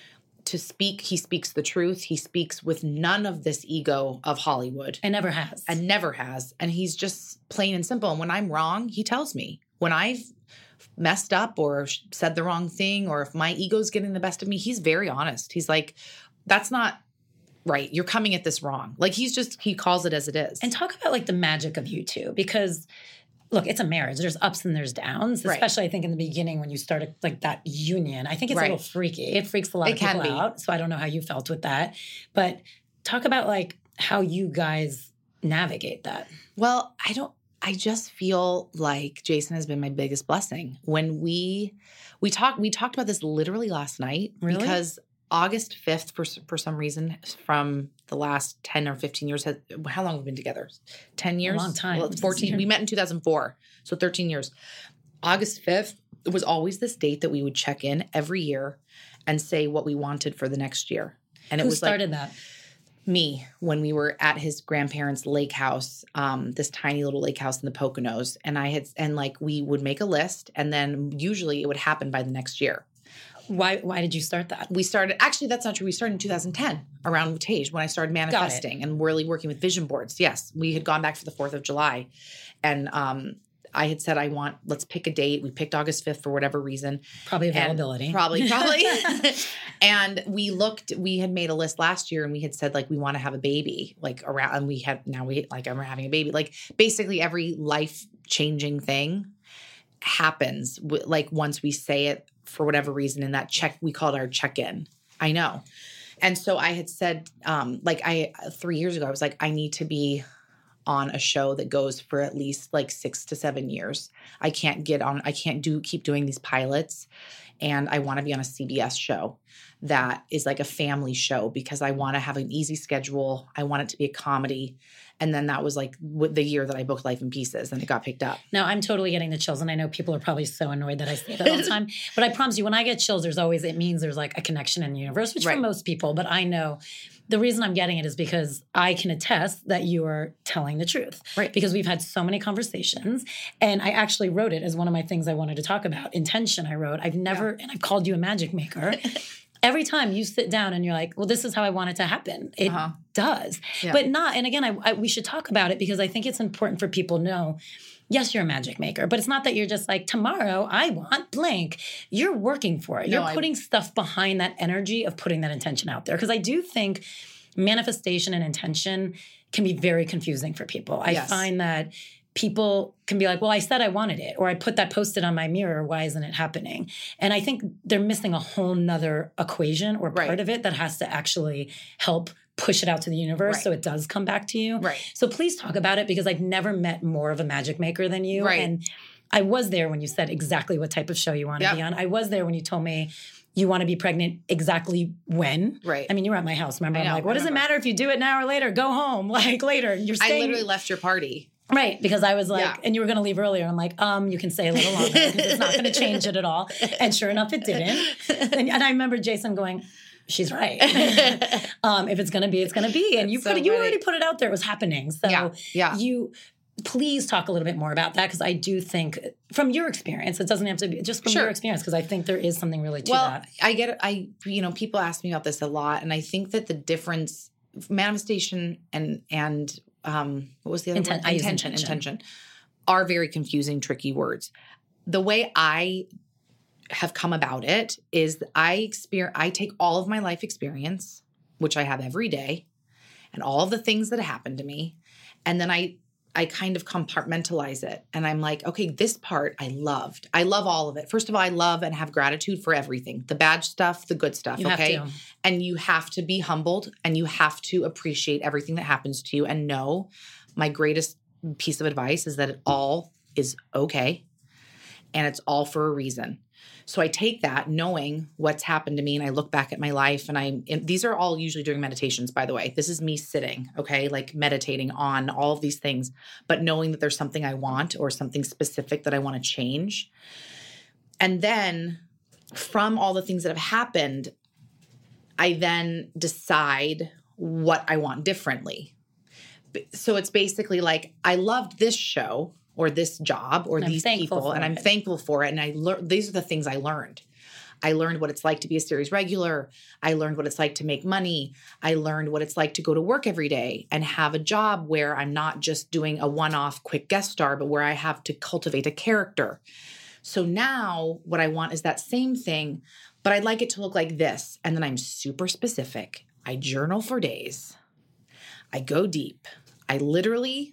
to speak. He speaks the truth. He speaks with none of this ego of Hollywood. It never has. And never has. And he's just plain and simple. And when I'm wrong, he tells me. When I've messed up or said the wrong thing, or if my ego's getting the best of me, he's very honest. He's like, that's not right. You're coming at this wrong. Like he's just, he calls it as it is. And talk about like the magic of you two, because look, it's a marriage. There's ups and there's downs, Right. especially I think in the beginning when you started like that union. I think it's Right. a little freaky. It freaks a lot It of people can be. out. So I don't know how you felt with that. But talk about like how you guys navigate that. Well, I don't, I just feel like Jason has been my biggest blessing. When we we talked we talked about this literally last night Really? because August fifth, for for some reason, from the last ten or fifteen years, has, how long have we been together? ten years? A long time. Well, fourteen. We met in two thousand four, so thirteen years. August fifth was always this date that we would check in every year and say what we wanted for the next year. And it Who was started like, that? me, when we were at his grandparents' lake house, um, this tiny little lake house in the Poconos. And I had, and like we would make a list, and then usually it would happen by the next year. Why Why did you start that? We started, actually, that's not true. We started in two thousand ten around Tage when I started manifesting and really working with vision boards. Yes, we had gone back for the fourth of July. And um, I had said, I want, let's pick a date. We picked August fifth for whatever reason. Probably availability. And probably, probably. And we looked, we had made a list last year and we had said, like, we want to have a baby, like around, and we had, now we, like, I'm having a baby. Like, basically every life-changing thing happens, like, once we say it for whatever reason in that check, we called our check-in. I know. And so I had said, um, like, I, three years ago, I was like, I need to be on a show that goes for at least like six to seven years. I can't get on, I can't do, keep doing these pilots. And I want to be on a C B S show that is like a family show because I want to have an easy schedule. I want it to be a comedy. And then that was like the year that I booked Life in Pieces and it got picked up. Now, I'm totally getting the chills, and I know people are probably so annoyed that I say that all the time. But I promise you, when I get chills, there's always, it means there's like a connection in the universe, which Right. for most people, but I know the reason I'm getting it is because I can attest that you are telling the truth. Right. Because we've had so many conversations, and I actually wrote it as one of my things I wanted to talk about. Intention, I wrote. I've never, yeah. and I've called you a magic maker. Every time you sit down and you're like, well, this is how I want it to happen. It uh-huh. does. Yeah. But not, and again, I, I, we should talk about it because I think it's important for people to know, yes, you're a magic maker, but it's not that you're just like, tomorrow I want blank. You're working for it. No, you're putting I, stuff behind that energy of putting that intention out there. Because I do think manifestation and intention can be very confusing for people. I yes. find that people can be like, well, I said I wanted it, or I put that Post-it on my mirror. Why isn't it happening? And I think they're missing a whole nother equation or part right. of it that has to actually help push it out to the universe right. so it does come back to you. Right. So please talk about it because I've never met more of a magic maker than you. Right. And I was there when you said exactly what type of show you want to yep. be on. I was there when you told me you want to be pregnant exactly when. Right. I mean, you were at my house, remember? I know, I'm like, what I does it matter if you do it now or later? Go home, like later. You're staying. I literally left your party. Right, because I was like, yeah. and you were going to leave earlier. I'm like, um, you can stay a little longer because it's not going to change it at all. And sure enough, it didn't. And, and I remember Jason going, she's right. um, if it's going to be, it's going to be. And you so put it, you already put it out there. It was happening. So yeah. Yeah. you please talk a little bit more about that because I do think from your experience, it doesn't have to be just from sure. your experience because I think there is something really to well, that. I get it. I, you know, people ask me about this a lot. And I think that the difference, manifestation and, and, um, what was the other Inten- word? Intention, intention, intention, are very confusing, tricky words. The way I have come about it is I experience, I take all of my life experience, which I have every day, and all of the things that happen to me, and then I, I kind of compartmentalize it. And I'm like, okay, this part I loved. I love all of it. First of all, I love and have gratitude for everything, the bad stuff, the good stuff. You okay. have to. And you have to be humbled and you have to appreciate everything that happens to you and know my greatest piece of advice is that it all is okay. And it's all for a reason. So I take that knowing what's happened to me and I look back at my life and I, and these are all usually during meditations, by the way. This is me sitting, okay, like meditating on all of these things, but knowing that there's something I want or something specific that I want to change. And then from all the things that have happened, I then decide what I want differently. So it's basically like, I loved this show or this job or these people, and I'm thankful for it. And I learned, these are the things I learned. I learned what it's like to be a series regular. I learned what it's like to make money. I learned what it's like to go to work every day and have a job where I'm not just doing a one-off quick guest star, but where I have to cultivate a character. So now what I want is that same thing, but I'd like it to look like this. And then I'm super specific. I journal for days. I go deep. I literally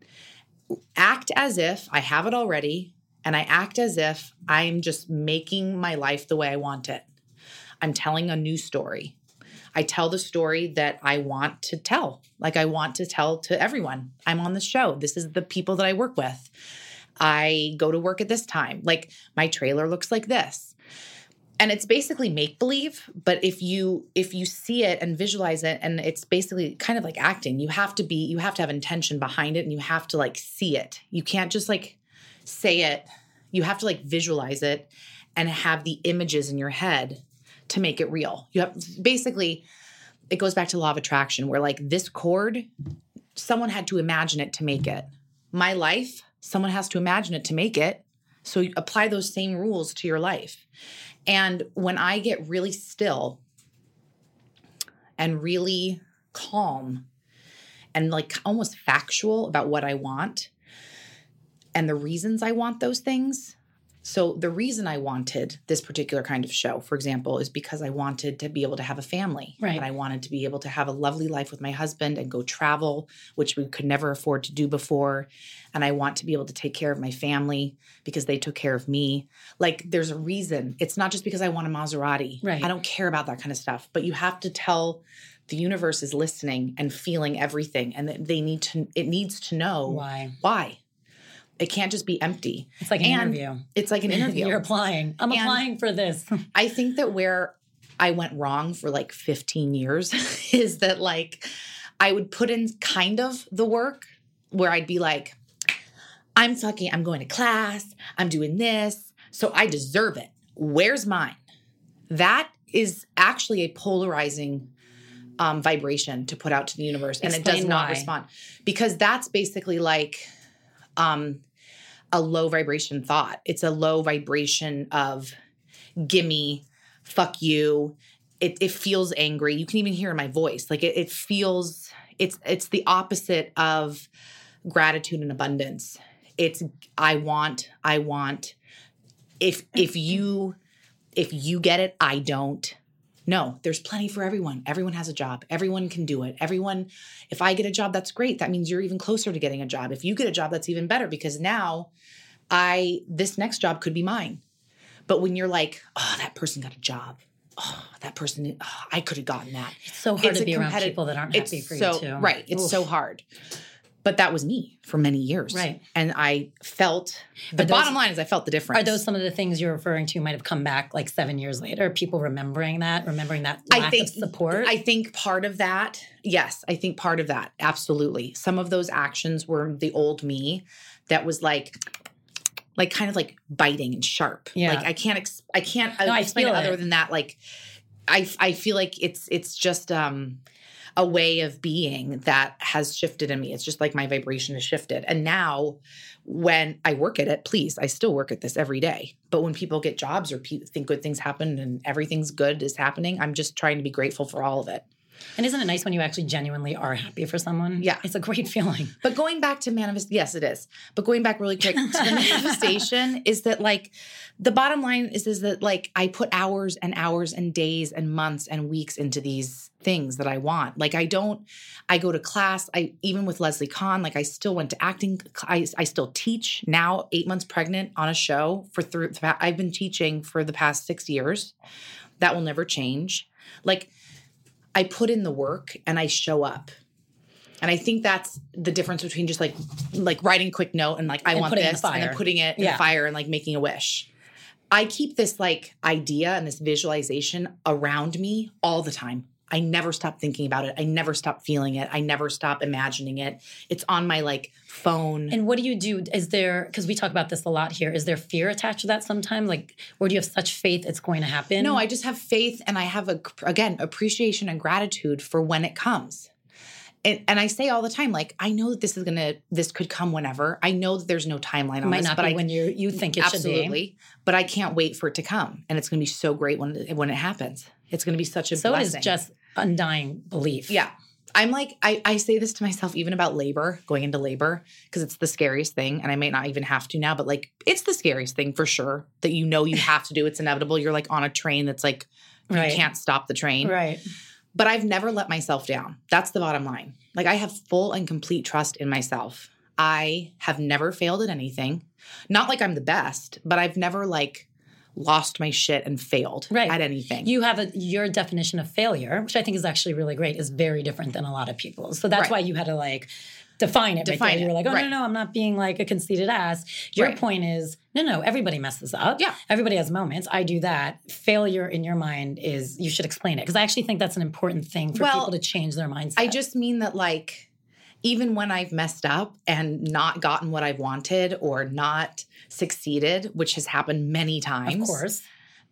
act as if I have it already, and I act as if I'm just making my life the way I want it. I'm telling a new story. I tell the story that I want to tell. Like I want to tell to everyone. I'm on the show. This is the people that I work with. I go to work at this time. Like my trailer looks like this. And it's basically make-believe, but if you if you see it and visualize it, and it's basically kind of like acting, you have to be, you have to have intention behind it, and you have to like see it. You can't just like say it. You have to like visualize it and have the images in your head to make it real. You have basically, it goes back to law of attraction, where like this cord, someone had to imagine it to make it. My life, someone has to imagine it to make it. So you apply those same rules to your life. And when I get really still and really calm and like almost factual about what I want and the reasons I want those things. So the reason I wanted this particular kind of show, for example, is because I wanted to be able to have a family. Right. And I wanted to be able to have a lovely life with my husband and go travel, which we could never afford to do before. And I want to be able to take care of my family because they took care of me. Like there's a reason. It's not just because I want a Maserati. Right. I don't care about that kind of stuff. But you have to tell the universe is listening and feeling everything. And that they need to, it needs to know Why? Why. It can't just be empty. It's like an And interview. It's like an interview. You're applying. I'm And applying for this. I think that where I went wrong for like fifteen years is that like I would put in kind of the work where I'd be like, I'm fucking, I'm going to class. I'm doing this. So I deserve it. Where's mine? That is actually a polarizing um, vibration to put out to the universe. And Explain it does not why. respond. Because that's basically like um, a low vibration thought. It's a low vibration of gimme, fuck you. It, it feels angry. You can even hear in my voice. Like it, it feels, it's it's the opposite of gratitude and abundance. It's I want, I want. If if you if you get it, I don't. No, there's plenty for everyone. Everyone has a job. Everyone can do it. Everyone, if I get a job, that's great. That means you're even closer to getting a job. If you get a job, that's even better because now I this next job could be mine. But when you're like, oh, that person got a job. Oh, that person, oh, I could have gotten that. It's so hard It's to a be around competitive- people that aren't it's happy for so, you too. Right. It's Oof. so hard. But that was me for many years. Right. And I felt, the Are those- bottom line is I felt the difference. Are those some of the things you're referring to might have come back like seven years later? People remembering that, remembering that lack I think, of support? I think part of that, yes, I think part of that, absolutely. Some of those actions were the old me that was like, like kind of like biting and sharp. Yeah. Like I can't, ex- I can't No, I explain it feel other it. than that. Like I, I feel like it's, it's just um, a way of being that has shifted in me. It's just like my vibration has shifted. And now when I work at it, please, I still work at this every day. But when people get jobs or pe- think good things happen and everything's good is happening, I'm just trying to be grateful for all of it. And isn't it nice when you actually genuinely are happy for someone? Yeah. It's a great feeling. But going back to manifest, yes, it is. But going back really quick to the manifestation is that like the bottom line is, is that like I put hours and hours and days and months and weeks into these things that I want. Like I don't, I go to class. I, even with Leslie Kahn, like I still went to acting. I, I still teach now, eight months pregnant on a show for through, I've been teaching for the past six years. That will never change. Like, I put in the work and I show up. And I think that's the difference between just like like writing a quick note and like I And want putting it in this the and then fire. putting it in Yeah. the fire and like making a wish. I keep this like idea and this visualization around me all the time. I never stop thinking about it. I never stop feeling it. I never stop imagining it. It's on my like phone. And what do you do? Is there, because we talk about this a lot here, is there fear attached to that sometimes? Like, or do you have such faith it's going to happen? No, I just have faith and I have, a again, appreciation and gratitude for when it comes. And, and I say all the time, like, I know that this is going to, this could come whenever. I know that there's no timeline It on might this, not but be I, when you you think it should be. absolutely, but I can't wait for it to come. And it's going to be so great when, when it happens. It's going to be such a So it blessing. is just undying belief. Yeah. I'm like, I, I say this to myself even about labor, going into labor, because it's the scariest thing. And I may not even have to now, but like, it's the scariest thing for sure that you know you have to do. It's inevitable. You're like on a train that's like, Right. you can't stop the train. Right. But I've never let myself down. That's the bottom line. Like I have full and complete trust in myself. I have never failed at anything. Not like I'm the best, but I've never like lost my shit and failed right. at anything. You have a your definition of failure, which I think is actually really great, is very different than a lot of people's. So that's right. why you had to like define it. Define right there. it. You were like, oh right. no, no, no, I'm not being like a conceited ass. Your right. point is, no, no, everybody messes up. Yeah. Everybody has moments. I do that. Failure in your mind is, you should explain it. Because I actually think that's an important thing for well, people to change their mindset. I just mean that like, even when I've messed up and not gotten what I've wanted or not succeeded, which has happened many times. Of course.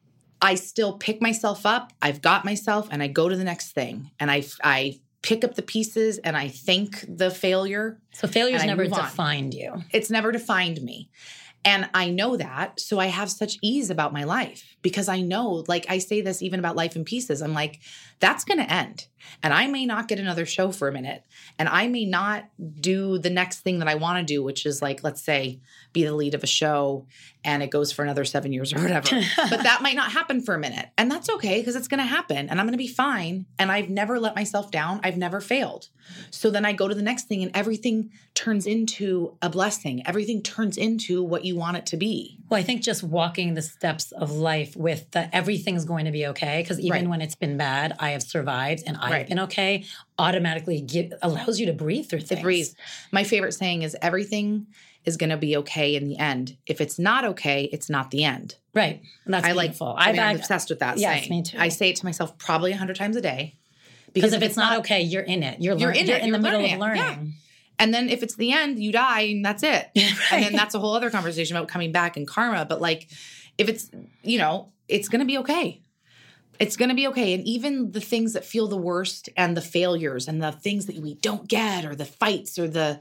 I still pick myself up. I've got myself and I go to the next thing. And I, I pick up the pieces and I thank the failure. So failure's never move on. defined you. It's never defined me. And I know that. So I have such ease about my life because I know, like I say this even about Life in Pieces. I'm like, that's going to end. And I may not get another show for a minute. And I may not do the next thing that I want to do, which is like, let's say, be the lead of a show and it goes for another seven years or whatever. But that might not happen for a minute. And that's okay because it's going to happen and I'm going to be fine. And I've never let myself down. I've never failed. So then I go to the next thing and everything turns into a blessing. Everything turns into what you want it to be. Well, I think just walking the steps of life with the everything's going to be okay. Because even Right. when it's been bad, I have survived and I've Right. been okay, automatically get, allows you to breathe through things. To breathe. My favorite saying is everything is going to be okay in the end. If it's not okay, it's not the end. Right. And that's I like, beautiful. I mean, I've I'm had- obsessed with that Yes, saying. me too. I say it to myself probably a hundred times a day. Because if it's not okay, you're in it. You're, You're learn- in you're it. in You're the middle learning of it. learning. Yeah. And then if it's the end, you die and that's it. And then that's a whole other conversation about coming back and karma. But like, if it's, you know, it's going to be okay. It's going to be okay. And even the things that feel the worst and the failures and the things that we don't get or the fights or the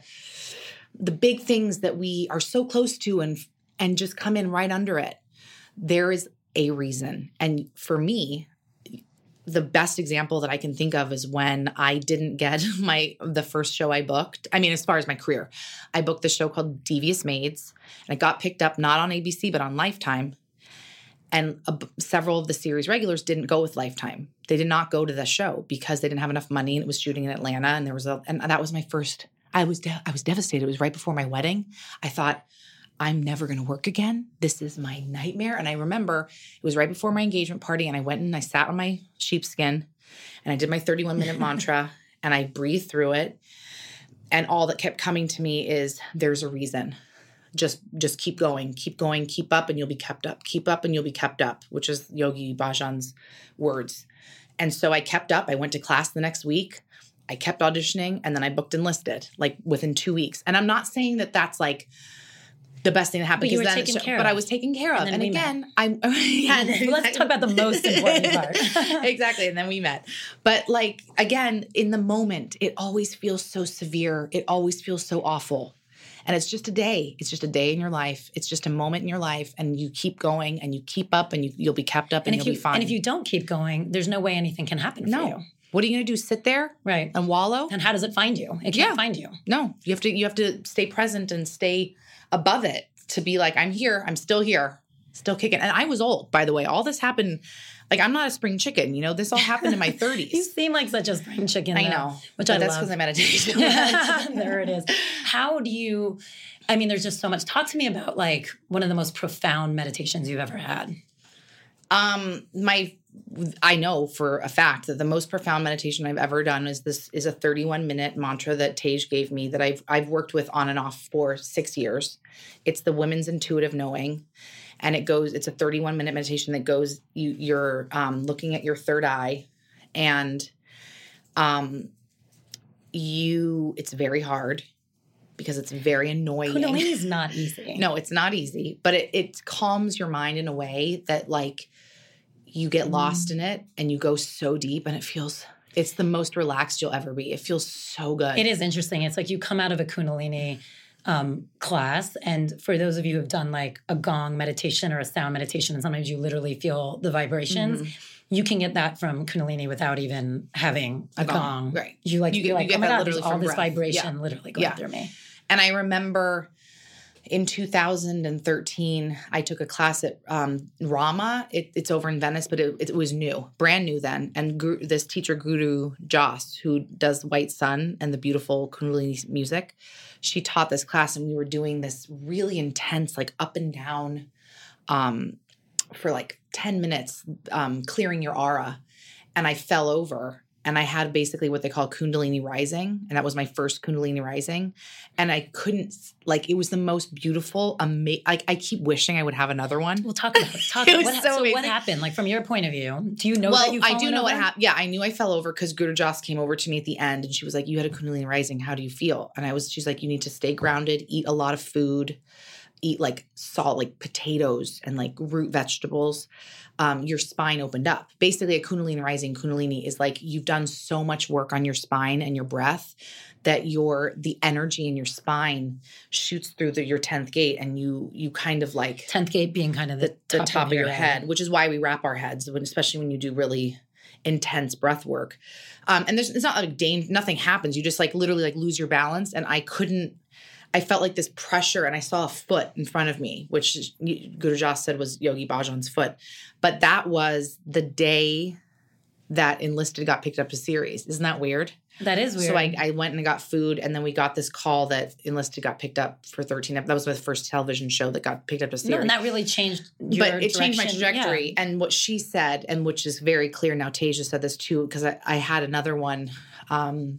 the big things that we are so close to and and just come in right under it, there is a reason. And for me, the best example that I can think of is when I didn't get my the first show I booked. I mean, as far as my career, I booked this show called Devious Maids, and it got picked up not on A B C but on Lifetime. And a, several of the series regulars didn't go with Lifetime. They did not go to the show because they didn't have enough money, and it was shooting in Atlanta. And there was a and that was my first. I was de- I was devastated. It was right before my wedding. I thought, I'm never going to work again. This is my nightmare. And I remember it was right before my engagement party and I went and I sat on my sheepskin and I did my thirty-one minute mantra and I breathed through it. And all that kept coming to me is there's a reason. Just, just keep going, keep going, keep up and you'll be kept up. Keep up and you'll be kept up, which is Yogi Bhajan's words. And so I kept up. I went to class the next week. I kept auditioning and then I booked enlisted like within two weeks. And I'm not saying that that's like the best thing that happened. But you were then taken it, care But of. I was taken care of. And then And, we again, I'm yeah. Well, let's talk about the most important part. Exactly. And then we met. But like, again, in the moment, it always feels so severe. It always feels so awful. And it's just a day. It's just a day in your life. It's just a moment in your life. And you keep going and you keep up and you, you'll be kept up and, And if you'll you be fine. and if you don't keep going, there's no way anything can happen for no. you. What are you going to do? Sit there Right. and wallow? And how does it find you? It can't Yeah. find you. No, you have to you have to stay present and stay above it to be like, I'm here, I'm still here, still kicking. And I was old, by the way. All this happened, like I'm not a spring chicken, you know, this all happened in my You thirties. seem like such a spring chicken. I though, know. Which but I that's love. because I meditate. There it is. How do you, I mean, there's just so much. Talk to me about like one of the most profound meditations you've ever had. Um, my I know for a fact that the most profound meditation I've ever done is this is a thirty-one minute mantra that Tej gave me that I've I've worked with on and off for six years. It's the Women's Intuitive Knowing. And it goes, it's a thirty-one minute meditation that goes, you, you're um, looking at your third eye and um, you, it's very hard because it's very annoying. Kundalini is not easy. No, it's not easy, but it, it calms your mind in a way that like you get lost in it and you go so deep and it feels, it's the most relaxed you'll ever be. It feels so good. It is interesting. It's like you come out of a Kundalini um, class, and for those of you who have done like a gong meditation or a sound meditation, and sometimes you literally feel the vibrations, Mm-hmm. you can get that from Kundalini without even having a, A gong. gong, right. You like You feel get- like, you get oh my that God, there's literally all from this breath. vibration Yeah. literally going Yeah. through me. And I remember in two thousand thirteen, I took a class at um, Rama. It, it's over in Venice, but it, it was new, brand new then. And Guru, this teacher, Guru Joss, who does White Sun and the beautiful Kundalini music, she taught this class and we were doing this really intense, like up and down um, for like ten minutes, um, clearing your aura. And I fell over and I had basically what they call Kundalini rising. And that was my first Kundalini rising. And I couldn't, like, it was the most beautiful, amazing. Like, I keep wishing I would have another one. We'll talk about talk. It was what, so so what amazing. happened? Like, from your point of view, do you know well, that you I do know over? what happened. Yeah, I knew I fell over because Guru Joss came over to me at the end and she was like, you had a Kundalini rising. How do you feel? And I was, she's like, you need to stay grounded, eat a lot of food, eat like salt, like potatoes and like root vegetables. Um, your spine opened up. Basically, a Kundalini rising, Kundalini is like you've done so much work on your spine and your breath that your the energy in your spine shoots through the, your tenth gate, and you you kind of like tenth gate being kind of the, the top, top of your head, head, which is why we wrap our heads, when, especially when you do really intense breath work. Um, and there's it's not like dang, nothing happens. You just like literally like lose your balance, and I couldn't. I felt like this pressure, and I saw a foot in front of me, which Guru Joss said was Yogi Bhajan's foot. But that was the day that Enlisted got picked up to series. Isn't that weird? That is weird. So I, I went and got food, and then we got this call that Enlisted got picked up for thirteen. That was the first television show that got picked up to series. No, and that really changed your But it changed my direction. trajectory. Yeah. And what she said, and which is very clear now, Tasia said this too, because I, I had another one, um,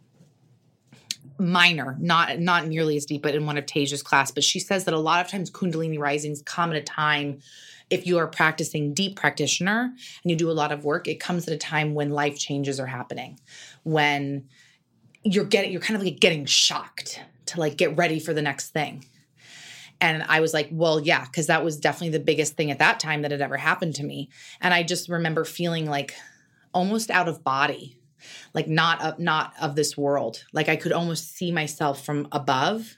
minor, not not nearly as deep, but in one of Tasia's class. But she says that a lot of times Kundalini risings come at a time, if you are practicing deep practitioner and you do a lot of work, it comes at a time when life changes are happening, when you're getting, you're kind of like getting shocked to like get ready for the next thing. And I was like, well, yeah, because that was definitely the biggest thing at that time that had ever happened to me. And I just remember feeling like almost out of body. Like not of, not of this world. Like I could almost see myself from above,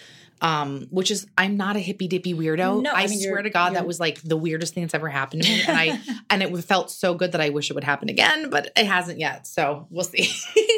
um, which is, I'm not a hippy dippy weirdo. No, I, I mean, swear you're- to God, that you're- was like the weirdest thing that's ever happened to me. And I, and it felt so good that I wish it would happen again, but it hasn't yet. So we'll see.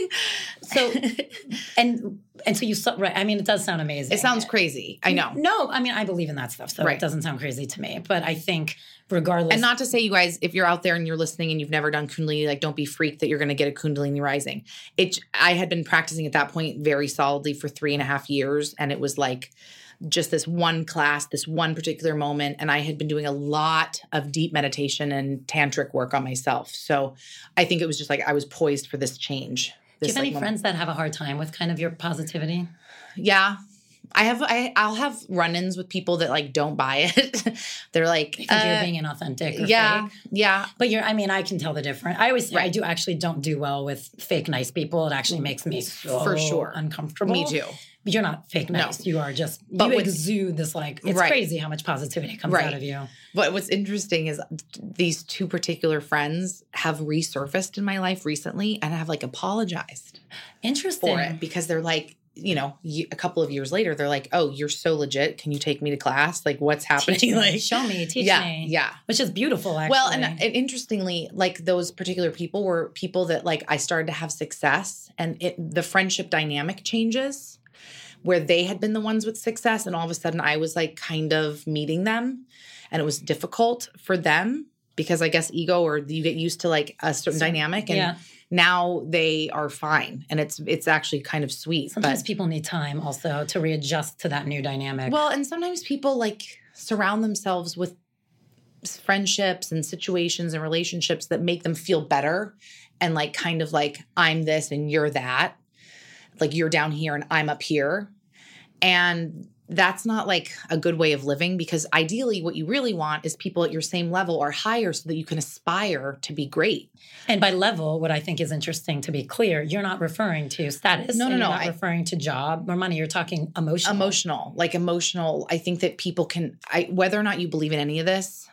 So, and and so you saw, right? I mean, it does sound amazing. It sounds crazy. I know. No, I mean, I believe in that stuff, so Right. it doesn't sound crazy to me. But I think, regardless, And not to say, you guys, if you're out there and you're listening and you've never done Kundalini, like don't be freaked that you're going to get a Kundalini rising. It. I had been practicing at that point very solidly for three and a half years. And it was like just this one class, this one particular moment. And I had been doing a lot of deep meditation and tantric work on myself. So I think it was just like I was poised for this change. do you This, have any like, moment. friends that have a hard time with kind of your positivity? Yeah. I have, I, I'll have run-ins with people that like don't buy it. They're like, You think uh, you're being inauthentic or yeah, fake? yeah. But you're, I mean, I can tell the difference. I always say I Right. do actually don't do well with fake nice people. It actually makes me so For sure. uncomfortable. Me too. But you're not fake No. nice. You are just, But you with- exude this like, it's Right. crazy how much positivity comes Right. out of you. But what's interesting is these two particular friends have resurfaced in my life recently and have like apologized Interesting. for it because they're like, you know, y- a couple of years later, they're like, oh, you're so legit. Can you take me to class? Like what's happening? Teach me, Like, show me, teach yeah, me. yeah. Which is beautiful, actually. Well, and, and interestingly, like those particular people were people that like I started to have success, and it the friendship dynamic changes where they had been the ones with success, and all of a sudden I was like kind of meeting them, and it was difficult for them because I guess ego or you get used to like a certain dynamic, and yeah. now they are fine, and it's it's actually kind of sweet. Sometimes but, people need time also to readjust to that new dynamic. well, and sometimes people like surround themselves with friendships and situations and relationships that make them feel better and like kind of like I'm this and you're that, like you're down here and I'm up here. And that's not like a good way of living, because ideally what you really want is people at your same level or higher so that you can aspire to be great. And by level, what I think is interesting to be clear, you're not referring to status. No, no, and no, You're not I- referring to job or money. You're talking emotional. Emotional, like emotional. I think that people can, I, whether or not you believe in any of this,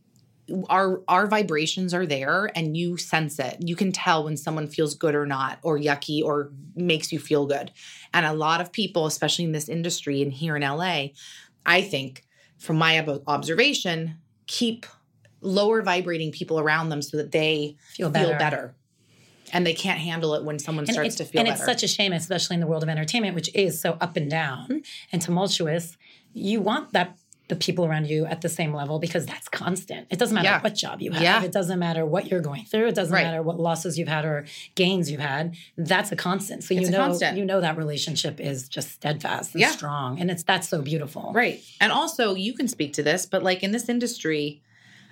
our our vibrations are there and you sense it. You can tell when someone feels good or not, or yucky, or makes you feel good. And a lot of people, especially in this industry and here in L A, I think from my ob- observation, keep lower vibrating people around them so that they Feel feel better. better. And they can't handle it when someone And starts it's, to feel and better. it's such a shame, especially in the world of entertainment, which is so up and down and tumultuous. You want that the people around you at the same level because that's constant. It doesn't matter Yeah. what job you have. Yeah. It doesn't matter what you're going through. It doesn't Right. matter what losses you've had or gains you've had. That's a constant. So It's you a know constant. you know that relationship is just steadfast and Yeah. strong. And it's that's so beautiful. Right. And also, you can speak to this, but like in this industry,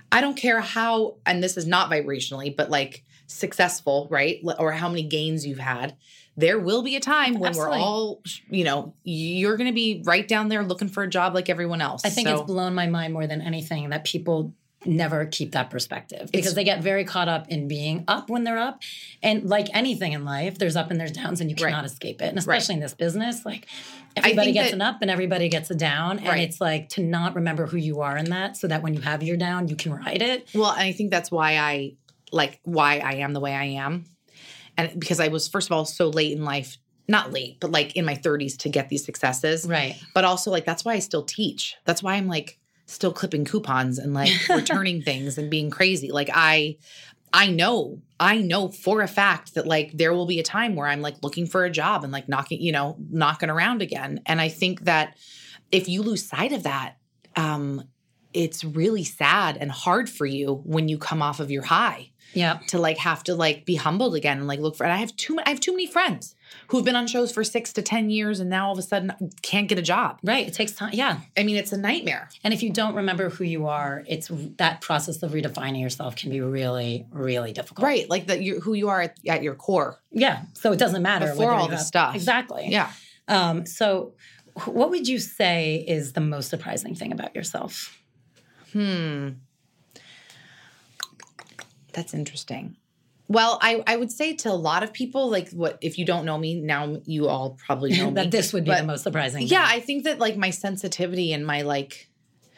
I don't care how, and this is not vibrationally, but like successful, right? Or how many gains you've had. There will be a time when Absolutely. we're all, you know, you're going to be right down there looking for a job like everyone else. I think so. it's blown my mind more than anything that people never keep that perspective because it's, they get very caught up in being up when they're up. And like anything in life, there's up and there's downs and you cannot right. escape it. And especially right. in this business, like everybody gets that, an up and everybody gets a down. And right. it's like to not remember who you are in that so that when you have your down, you can ride it. Well, and I think that's why I like why I am the way I am. And because I was, first of all, so late in life, not late, but like in my thirties to get these successes. Right. But also like, that's why I still teach. That's why I'm like still clipping coupons and like returning things and being crazy. Like I, I know, I know for a fact that like there will be a time where I'm like looking for a job and like knocking, you know, knocking around again. And I think that if you lose sight of that, um, it's really sad and hard for you when you come off of your high. Yeah. To like have to like be humbled again and like look for it. I have too I have too many friends who've been on shows for six to ten years and now all of a sudden can't get a job. Right. It takes time. Yeah. I mean, it's a nightmare. And if you don't remember who you are, it's that process of redefining yourself can be really, really difficult. Right. Like that you who you are at, at your core. Yeah. So it doesn't matter. Before all the stuff. Exactly. Yeah. Um, so what would you say is the most surprising thing about yourself? Hmm. That's interesting. Well, I, I would say to a lot of people, like what if you don't know me, now you all probably know that me. This would be but, the most surprising Yeah, thing. I think that like my sensitivity and my like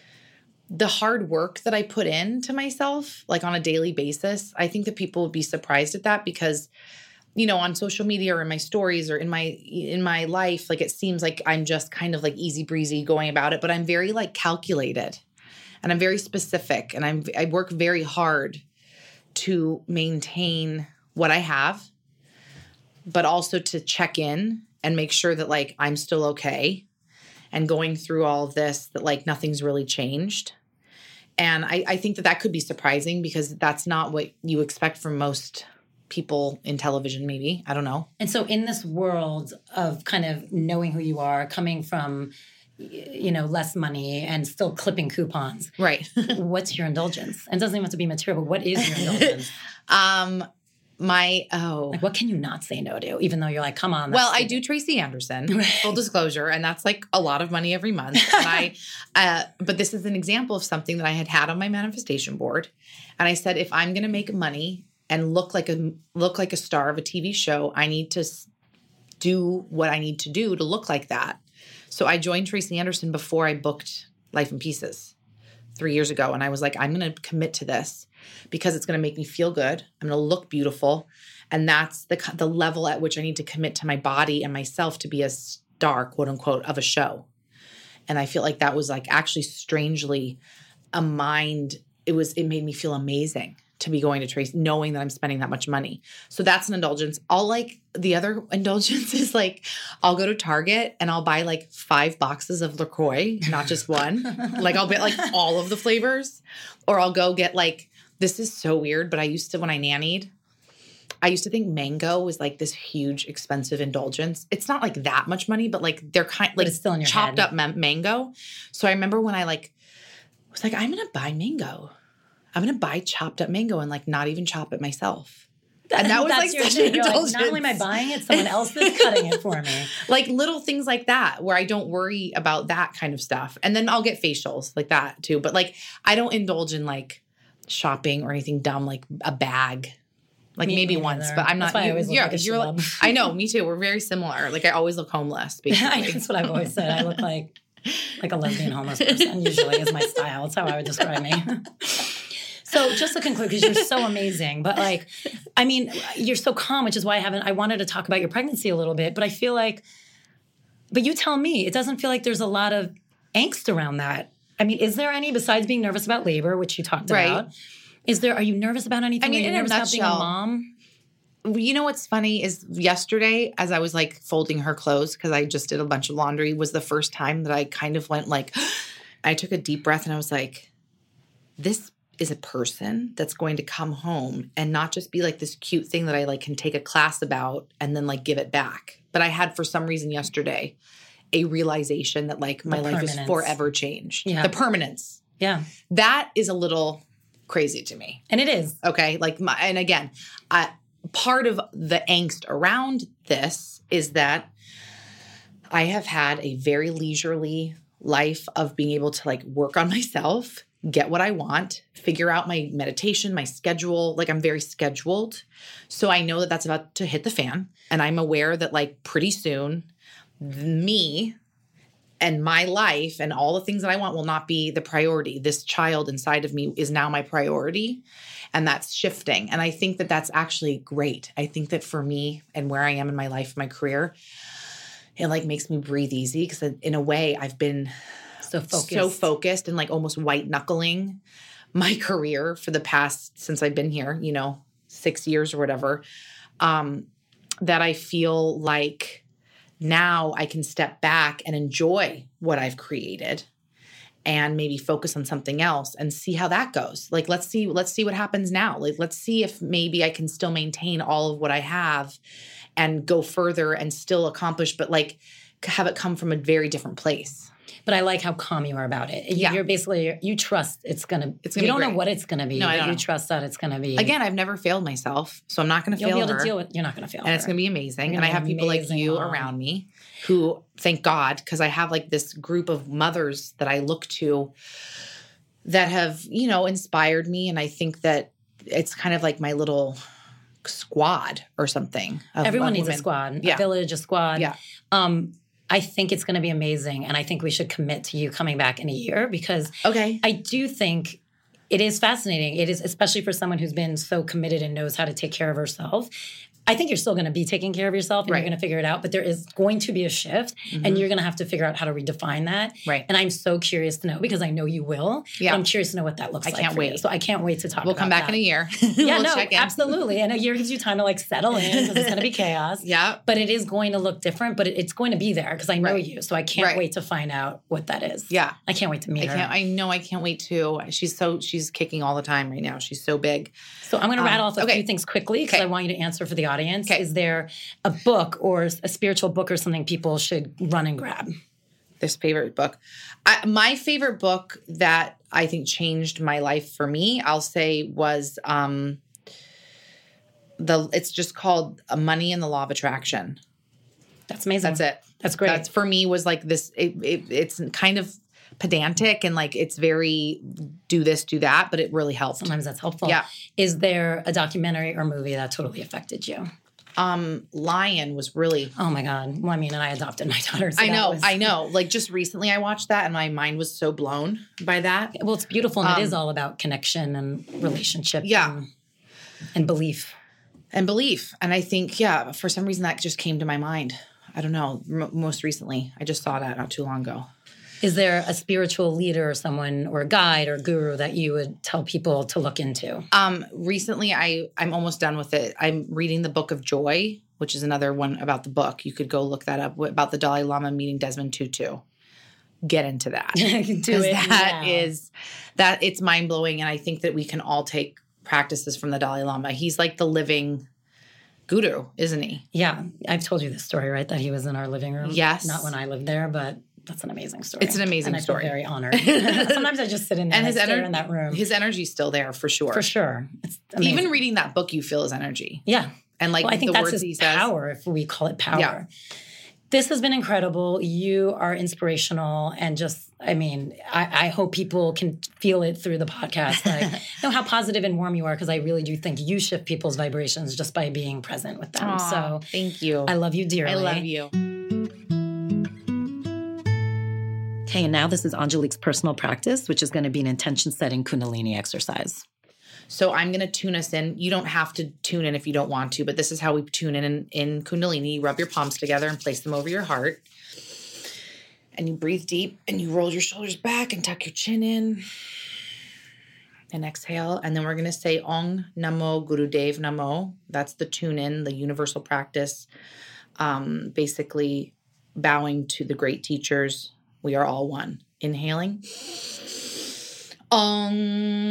the hard work that I put into myself, like on a daily basis, I think that people would be surprised at that because, you know, on social media or in my stories or in my in my life, like it seems like I'm just kind of like easy breezy going about it, but I'm very like calculated and I'm very specific and I'm I work very hard to maintain what I have, but also to check in and make sure that like I'm still okay and going through all of this, that like nothing's really changed. And I, I think that that could be surprising because that's not what you expect from most people in television, maybe. I don't know. And so in this world of kind of knowing who you are, coming from, you know, less money and still clipping coupons. Right. What's your indulgence? And it doesn't even have to be material, but what is your indulgence? um, my, oh. Like, what can you not say no to, even though you're like, come on. Well, stupid. I do Tracy Anderson, full disclosure, and that's like a lot of money every month. And I, uh, but this is an example of something that I had had on my manifestation board. And I said, if I'm going to make money and look like a, look like a star of a T V show, I need to do what I need to do to look like that. So I joined Tracy Anderson before I booked Life in Pieces three years ago. And I was like, I'm going to commit to this because it's going to make me feel good. I'm going to look beautiful. And that's the the level at which I need to commit to my body and myself to be a star, quote unquote, of a show. And I feel like that was like actually strangely a mind. It was, it made me feel amazing to be going to Tracy, knowing that I'm spending that much money. So that's an indulgence. I'll like, the other indulgence is like, I'll go to Target and I'll buy like five boxes of LaCroix, not just one. Like I'll get like all of the flavors. Or I'll go get like, this is so weird, but I used to, when I nannied, I used to think mango was like this huge expensive indulgence. It's not like that much money, but like they're kind like it's still in your chopped head. up ma- mango. So I remember when I like was like, I'm going to buy mango. I'm going to buy chopped up mango and like not even chop it myself. And that was That's like your such thing. an You're like, indulgence. not only am I buying it, someone else is cutting it for me. Like little things like that where I don't worry about that kind of stuff. And then I'll get facials like that too. But like I don't indulge in like shopping or anything dumb like a bag. Like Me maybe neither. once, but I'm That's not. why I You, always look you're, like a you're like, schlub. I know, me too. We're very similar. Like I always look homeless. Basically. That's what I've always said. I look like like a lesbian homeless person. Usually is my style. That's how I would describe me. So just to conclude, because you're so amazing, but like, I mean, you're so calm, which is why I haven't. I wanted to talk about your pregnancy a little bit, but I feel like, but you tell me, it doesn't feel like there's a lot of angst around that. I mean, is there any besides being nervous about labor, which you talked Right. about? Is there? Are you nervous about anything? I mean, are you in a nervous about being a nutshell, mom? You know what's funny is yesterday, as I was like folding her clothes, because I just did a bunch of laundry, was the first time that I kind of went like, I took a deep breath and I was like, this is a person that's going to come home and not just be like this cute thing that I like can take a class about and then like give it back. But I had for some reason yesterday a realization that like my The life is permanence. forever changed. Yeah. The permanence. Yeah. That is a little crazy to me. And it is. Okay. Like my, and again, I, part of the angst around this is that I have had a very leisurely life of being able to like work on myself, get what I want, figure out my meditation, my schedule. Like I'm very scheduled. So I know that that's about to hit the fan. And I'm aware that like pretty soon me and my life and all the things that I want will not be the priority. This child inside of me is now my priority. And that's shifting. And I think that that's actually great. I think that for me and where I am in my life, my career, it like makes me breathe easy because in a way I've been So focused. so focused and like almost white knuckling my career for the past, since I've been here, you know, six years or whatever, um, that I feel like now I can step back and enjoy what I've created and maybe focus on something else and see how that goes. Like, let's see, let's see what happens now. Like, let's see if maybe I can still maintain all of what I have and go further and still accomplish, but like have it come from a very different place. But I like how calm you are about it. Yeah. You're basically, you trust it's going to, It's gonna you be don't great. know what it's going to be, No, I but don't you know. trust that it's going to be. Again, I've never failed myself, so I'm not going to you'll fail be able her. to deal with, you're not going to fail And it's her. going to be amazing. You're And I gonna have be people like amazing you mom. around me who, thank God, because I have like this group of mothers that I look to that have, you know, inspired me. And I think that it's kind of like my little squad or something. Of, Everyone of needs a women. squad, Yeah. a village, a squad. Yeah. Um, I think it's going to be amazing. And I think we should commit to you coming back in a year because Okay. I do think it is fascinating. It is, especially for someone who's been so committed and knows how to take care of herself. I think you're still going to be taking care of yourself and Right. you're going to figure it out, but there is going to be a shift and you're going to have to figure out how to redefine that. Right. And I'm so curious to know because I know you will. Yeah. But I'm curious to know what that looks I like. can't for you. wait. So I can't wait to talk We'll about come back that. in a year. Yeah, we'll no, check in. absolutely. And a year gives you time to like settle in because it's going to be chaos. Yeah. But it is going to look different, but it- it's going to be there because I know Right. you. So I can't Right. wait to find out what that is. Yeah. I can't wait to meet I her. can't, I know I can't wait to. She's so, she's kicking all the time right now. She's so big. So I'm going to Um, rattle off a okay. few things quickly because Okay. I want you to answer for the audience. Okay. Is there a book or a spiritual book or something people should run and grab? This favorite book. I, my favorite book that I think changed my life for me, I'll say was um, the. It's just called Money and the Law of Attraction. That's amazing. That's it. That's great. That's for me was like this. It, it, it's kind of pedantic and like it's very do this, do that, but it really helped. Sometimes that's helpful. Yeah. Is there a documentary or movie that totally affected you? Um, Lion was really. Oh my God. Well, I mean, and I adopted my daughter. So I that know, was- I know. Like just recently, I watched that, and my mind was so blown by that. Well, it's beautiful, and Um, it is all about connection and relationship. Yeah. and, and belief. And belief. And I think, yeah, for some reason that just came to my mind. I don't know. M- most recently, I just saw that not too long ago. Is there a spiritual leader or someone or a guide or guru that you would tell people to look into? Um, recently, I I'm almost done with it. I'm reading the Book of Joy, which is another one about the book. You could go look that up about the Dalai Lama meeting Desmond Tutu. Get into that. Do Because it that now. is that it's mind blowing, and I think that we can all take practices from the Dalai Lama. He's like the living guru, isn't he? Yeah, I've told you this story, right? That he was in our living room. Yes. Not when I lived there, but that's an amazing story. It's an amazing and I story. feel very honored. Sometimes I just sit in there And and, his I stare energy in that room. his energy's still there for sure. For sure. It's amazing. Even reading that book, you feel his energy. Yeah. And like Well, I think the that's words his he says. power, if we call it power. Yeah. This has been incredible. You are inspirational, and just, I mean, I, I hope people can feel it through the podcast. Like, know how positive and warm you are, because I really do think you shift people's vibrations just by being present with them. Aw, so thank you. I love you dearly. I love you. Okay, and now this is Angelique's personal practice, which is going to be an intention-setting Kundalini exercise. So I'm going to tune us in. You don't have to tune in if you don't want to, but this is how we tune in, in in Kundalini. You rub your palms together and place them over your heart. And you breathe deep and you roll your shoulders back and tuck your chin in. And exhale. And then we're going to say Ong Namo Gurudev Namo. That's the tune in, the universal practice. Um, basically bowing to the great teachers. We are all one. Inhaling. Om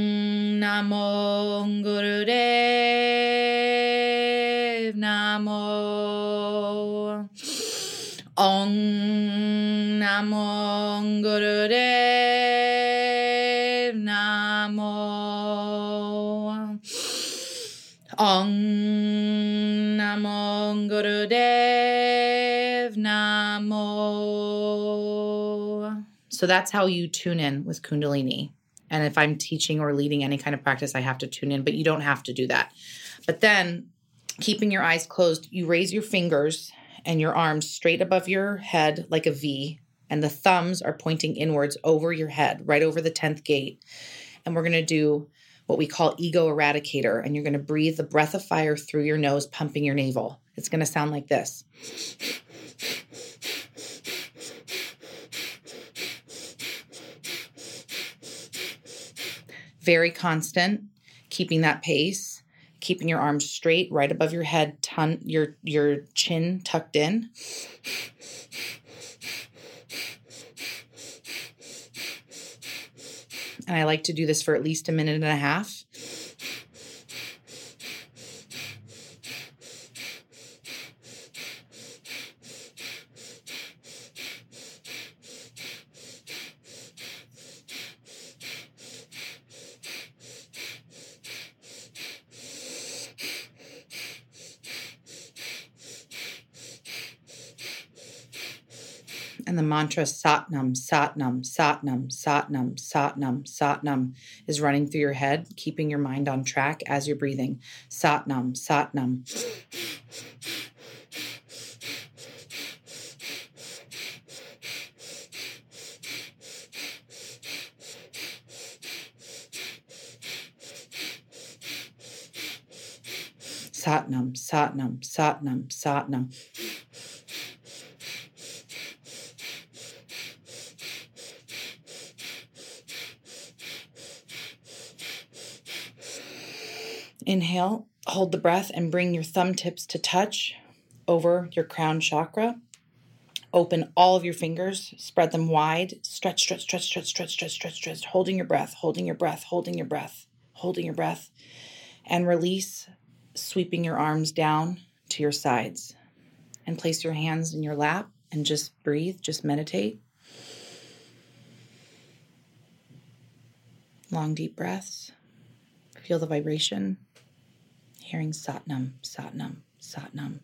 Namo Gurudev Namo. Om Namo Gurudev Namo. Om Namo Gurudev Namo. So that's how you tune in with Kundalini. And if I'm teaching or leading any kind of practice, I have to tune in, but you don't have to do that. But then, keeping your eyes closed, you raise your fingers and your arms straight above your head like a V, and the thumbs are pointing inwards over your head, right over the tenth gate. And we're going to do what we call ego eradicator, and you're going to breathe the breath of fire through your nose, pumping your navel. It's going to sound like this. Very constant, keeping that pace, keeping your arms straight right above your head, ton, your, your chin tucked in. And I like to do this for at least a minute and a half. And the mantra Satnam, Satnam, Satnam, Satnam, Satnam, Satnam is running through your head, keeping your mind on track as you're breathing. Satnam, Satnam. Satnam, Satnam, Satnam, Satnam. Inhale, hold the breath, and bring your thumb tips to touch over your crown chakra. Open all of your fingers, spread them wide, stretch, stretch, stretch, stretch, stretch, stretch, stretch, stretch, holding your breath, holding your breath, holding your breath, holding your breath, and release, sweeping your arms down to your sides. And place your hands in your lap and just breathe, just meditate. Long, deep breaths. Feel the vibration. Hearing Satnam, Satnam, Satnam.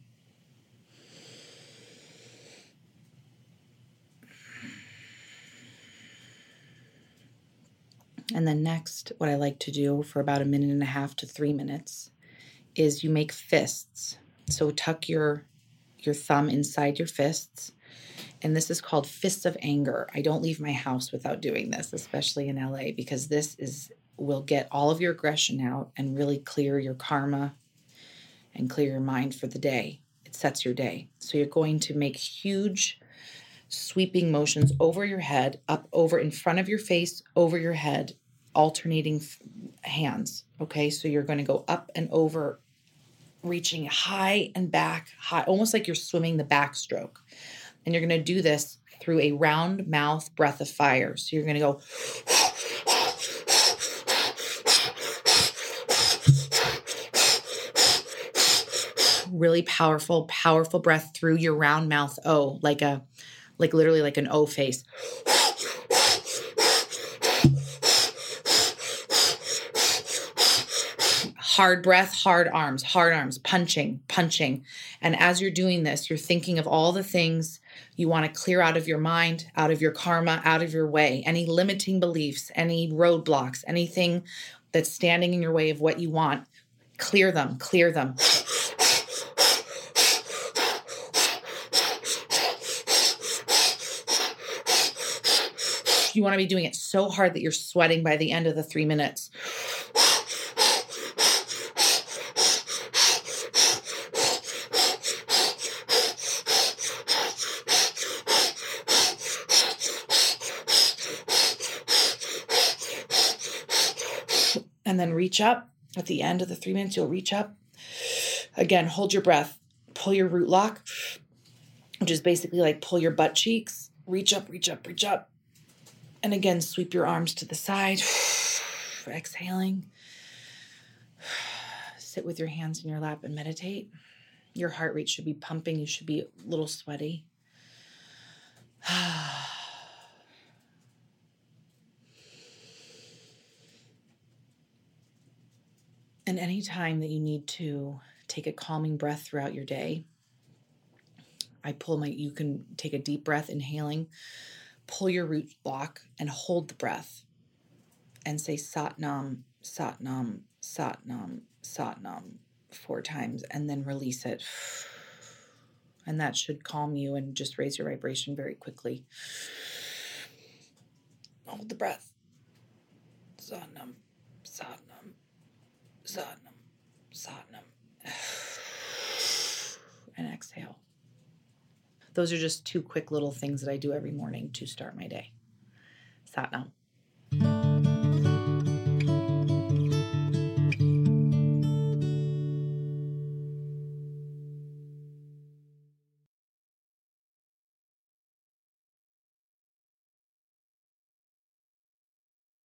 And then next, what I like to do for about a minute and a half to three minutes is you make fists. So tuck your, your thumb inside your fists. And this is called fists of anger. I don't leave my house without doing this, especially in L A, because this is will get all of your aggression out and really clear your karma and clear your mind for the day. It sets your day. So you're going to make huge sweeping motions over your head, up, over, in front of your face, over your head, alternating f- hands. Okay, so you're going to go up and over, reaching high and back, high, almost like you're swimming the backstroke. And you're going to do this through a round mouth breath of fire. So you're going to go really powerful, powerful breath through your round mouth O, like a, like literally like an O face. Hard breath, hard arms, hard arms, punching, punching. And as you're doing this, you're thinking of all the things you want to clear out of your mind, out of your karma, out of your way, any limiting beliefs, any roadblocks, anything that's standing in your way of what you want. Clear them, clear them. You want to be doing it so hard that you're sweating by the end of the three minutes. And then reach up. At the end of the three minutes, you'll reach up. Again, hold your breath. Pull your root lock, which is basically like pull your butt cheeks. Reach up, reach up, reach up. And again, sweep your arms to the side. Exhaling. Sit with your hands in your lap and meditate. Your heart rate should be pumping. You should be a little sweaty. And anytime that you need to take a calming breath throughout your day, I pull my, you can take a deep breath, inhaling, pull your root block and hold the breath and say Satnam, Satnam, Satnam, Satnam four times, and then release it. And that should calm you and just raise your vibration very quickly. Hold the breath. Satnam, Satnam, Satnam, Satnam. And exhale. Those are just two quick little things that I do every morning to start my day. Satnam.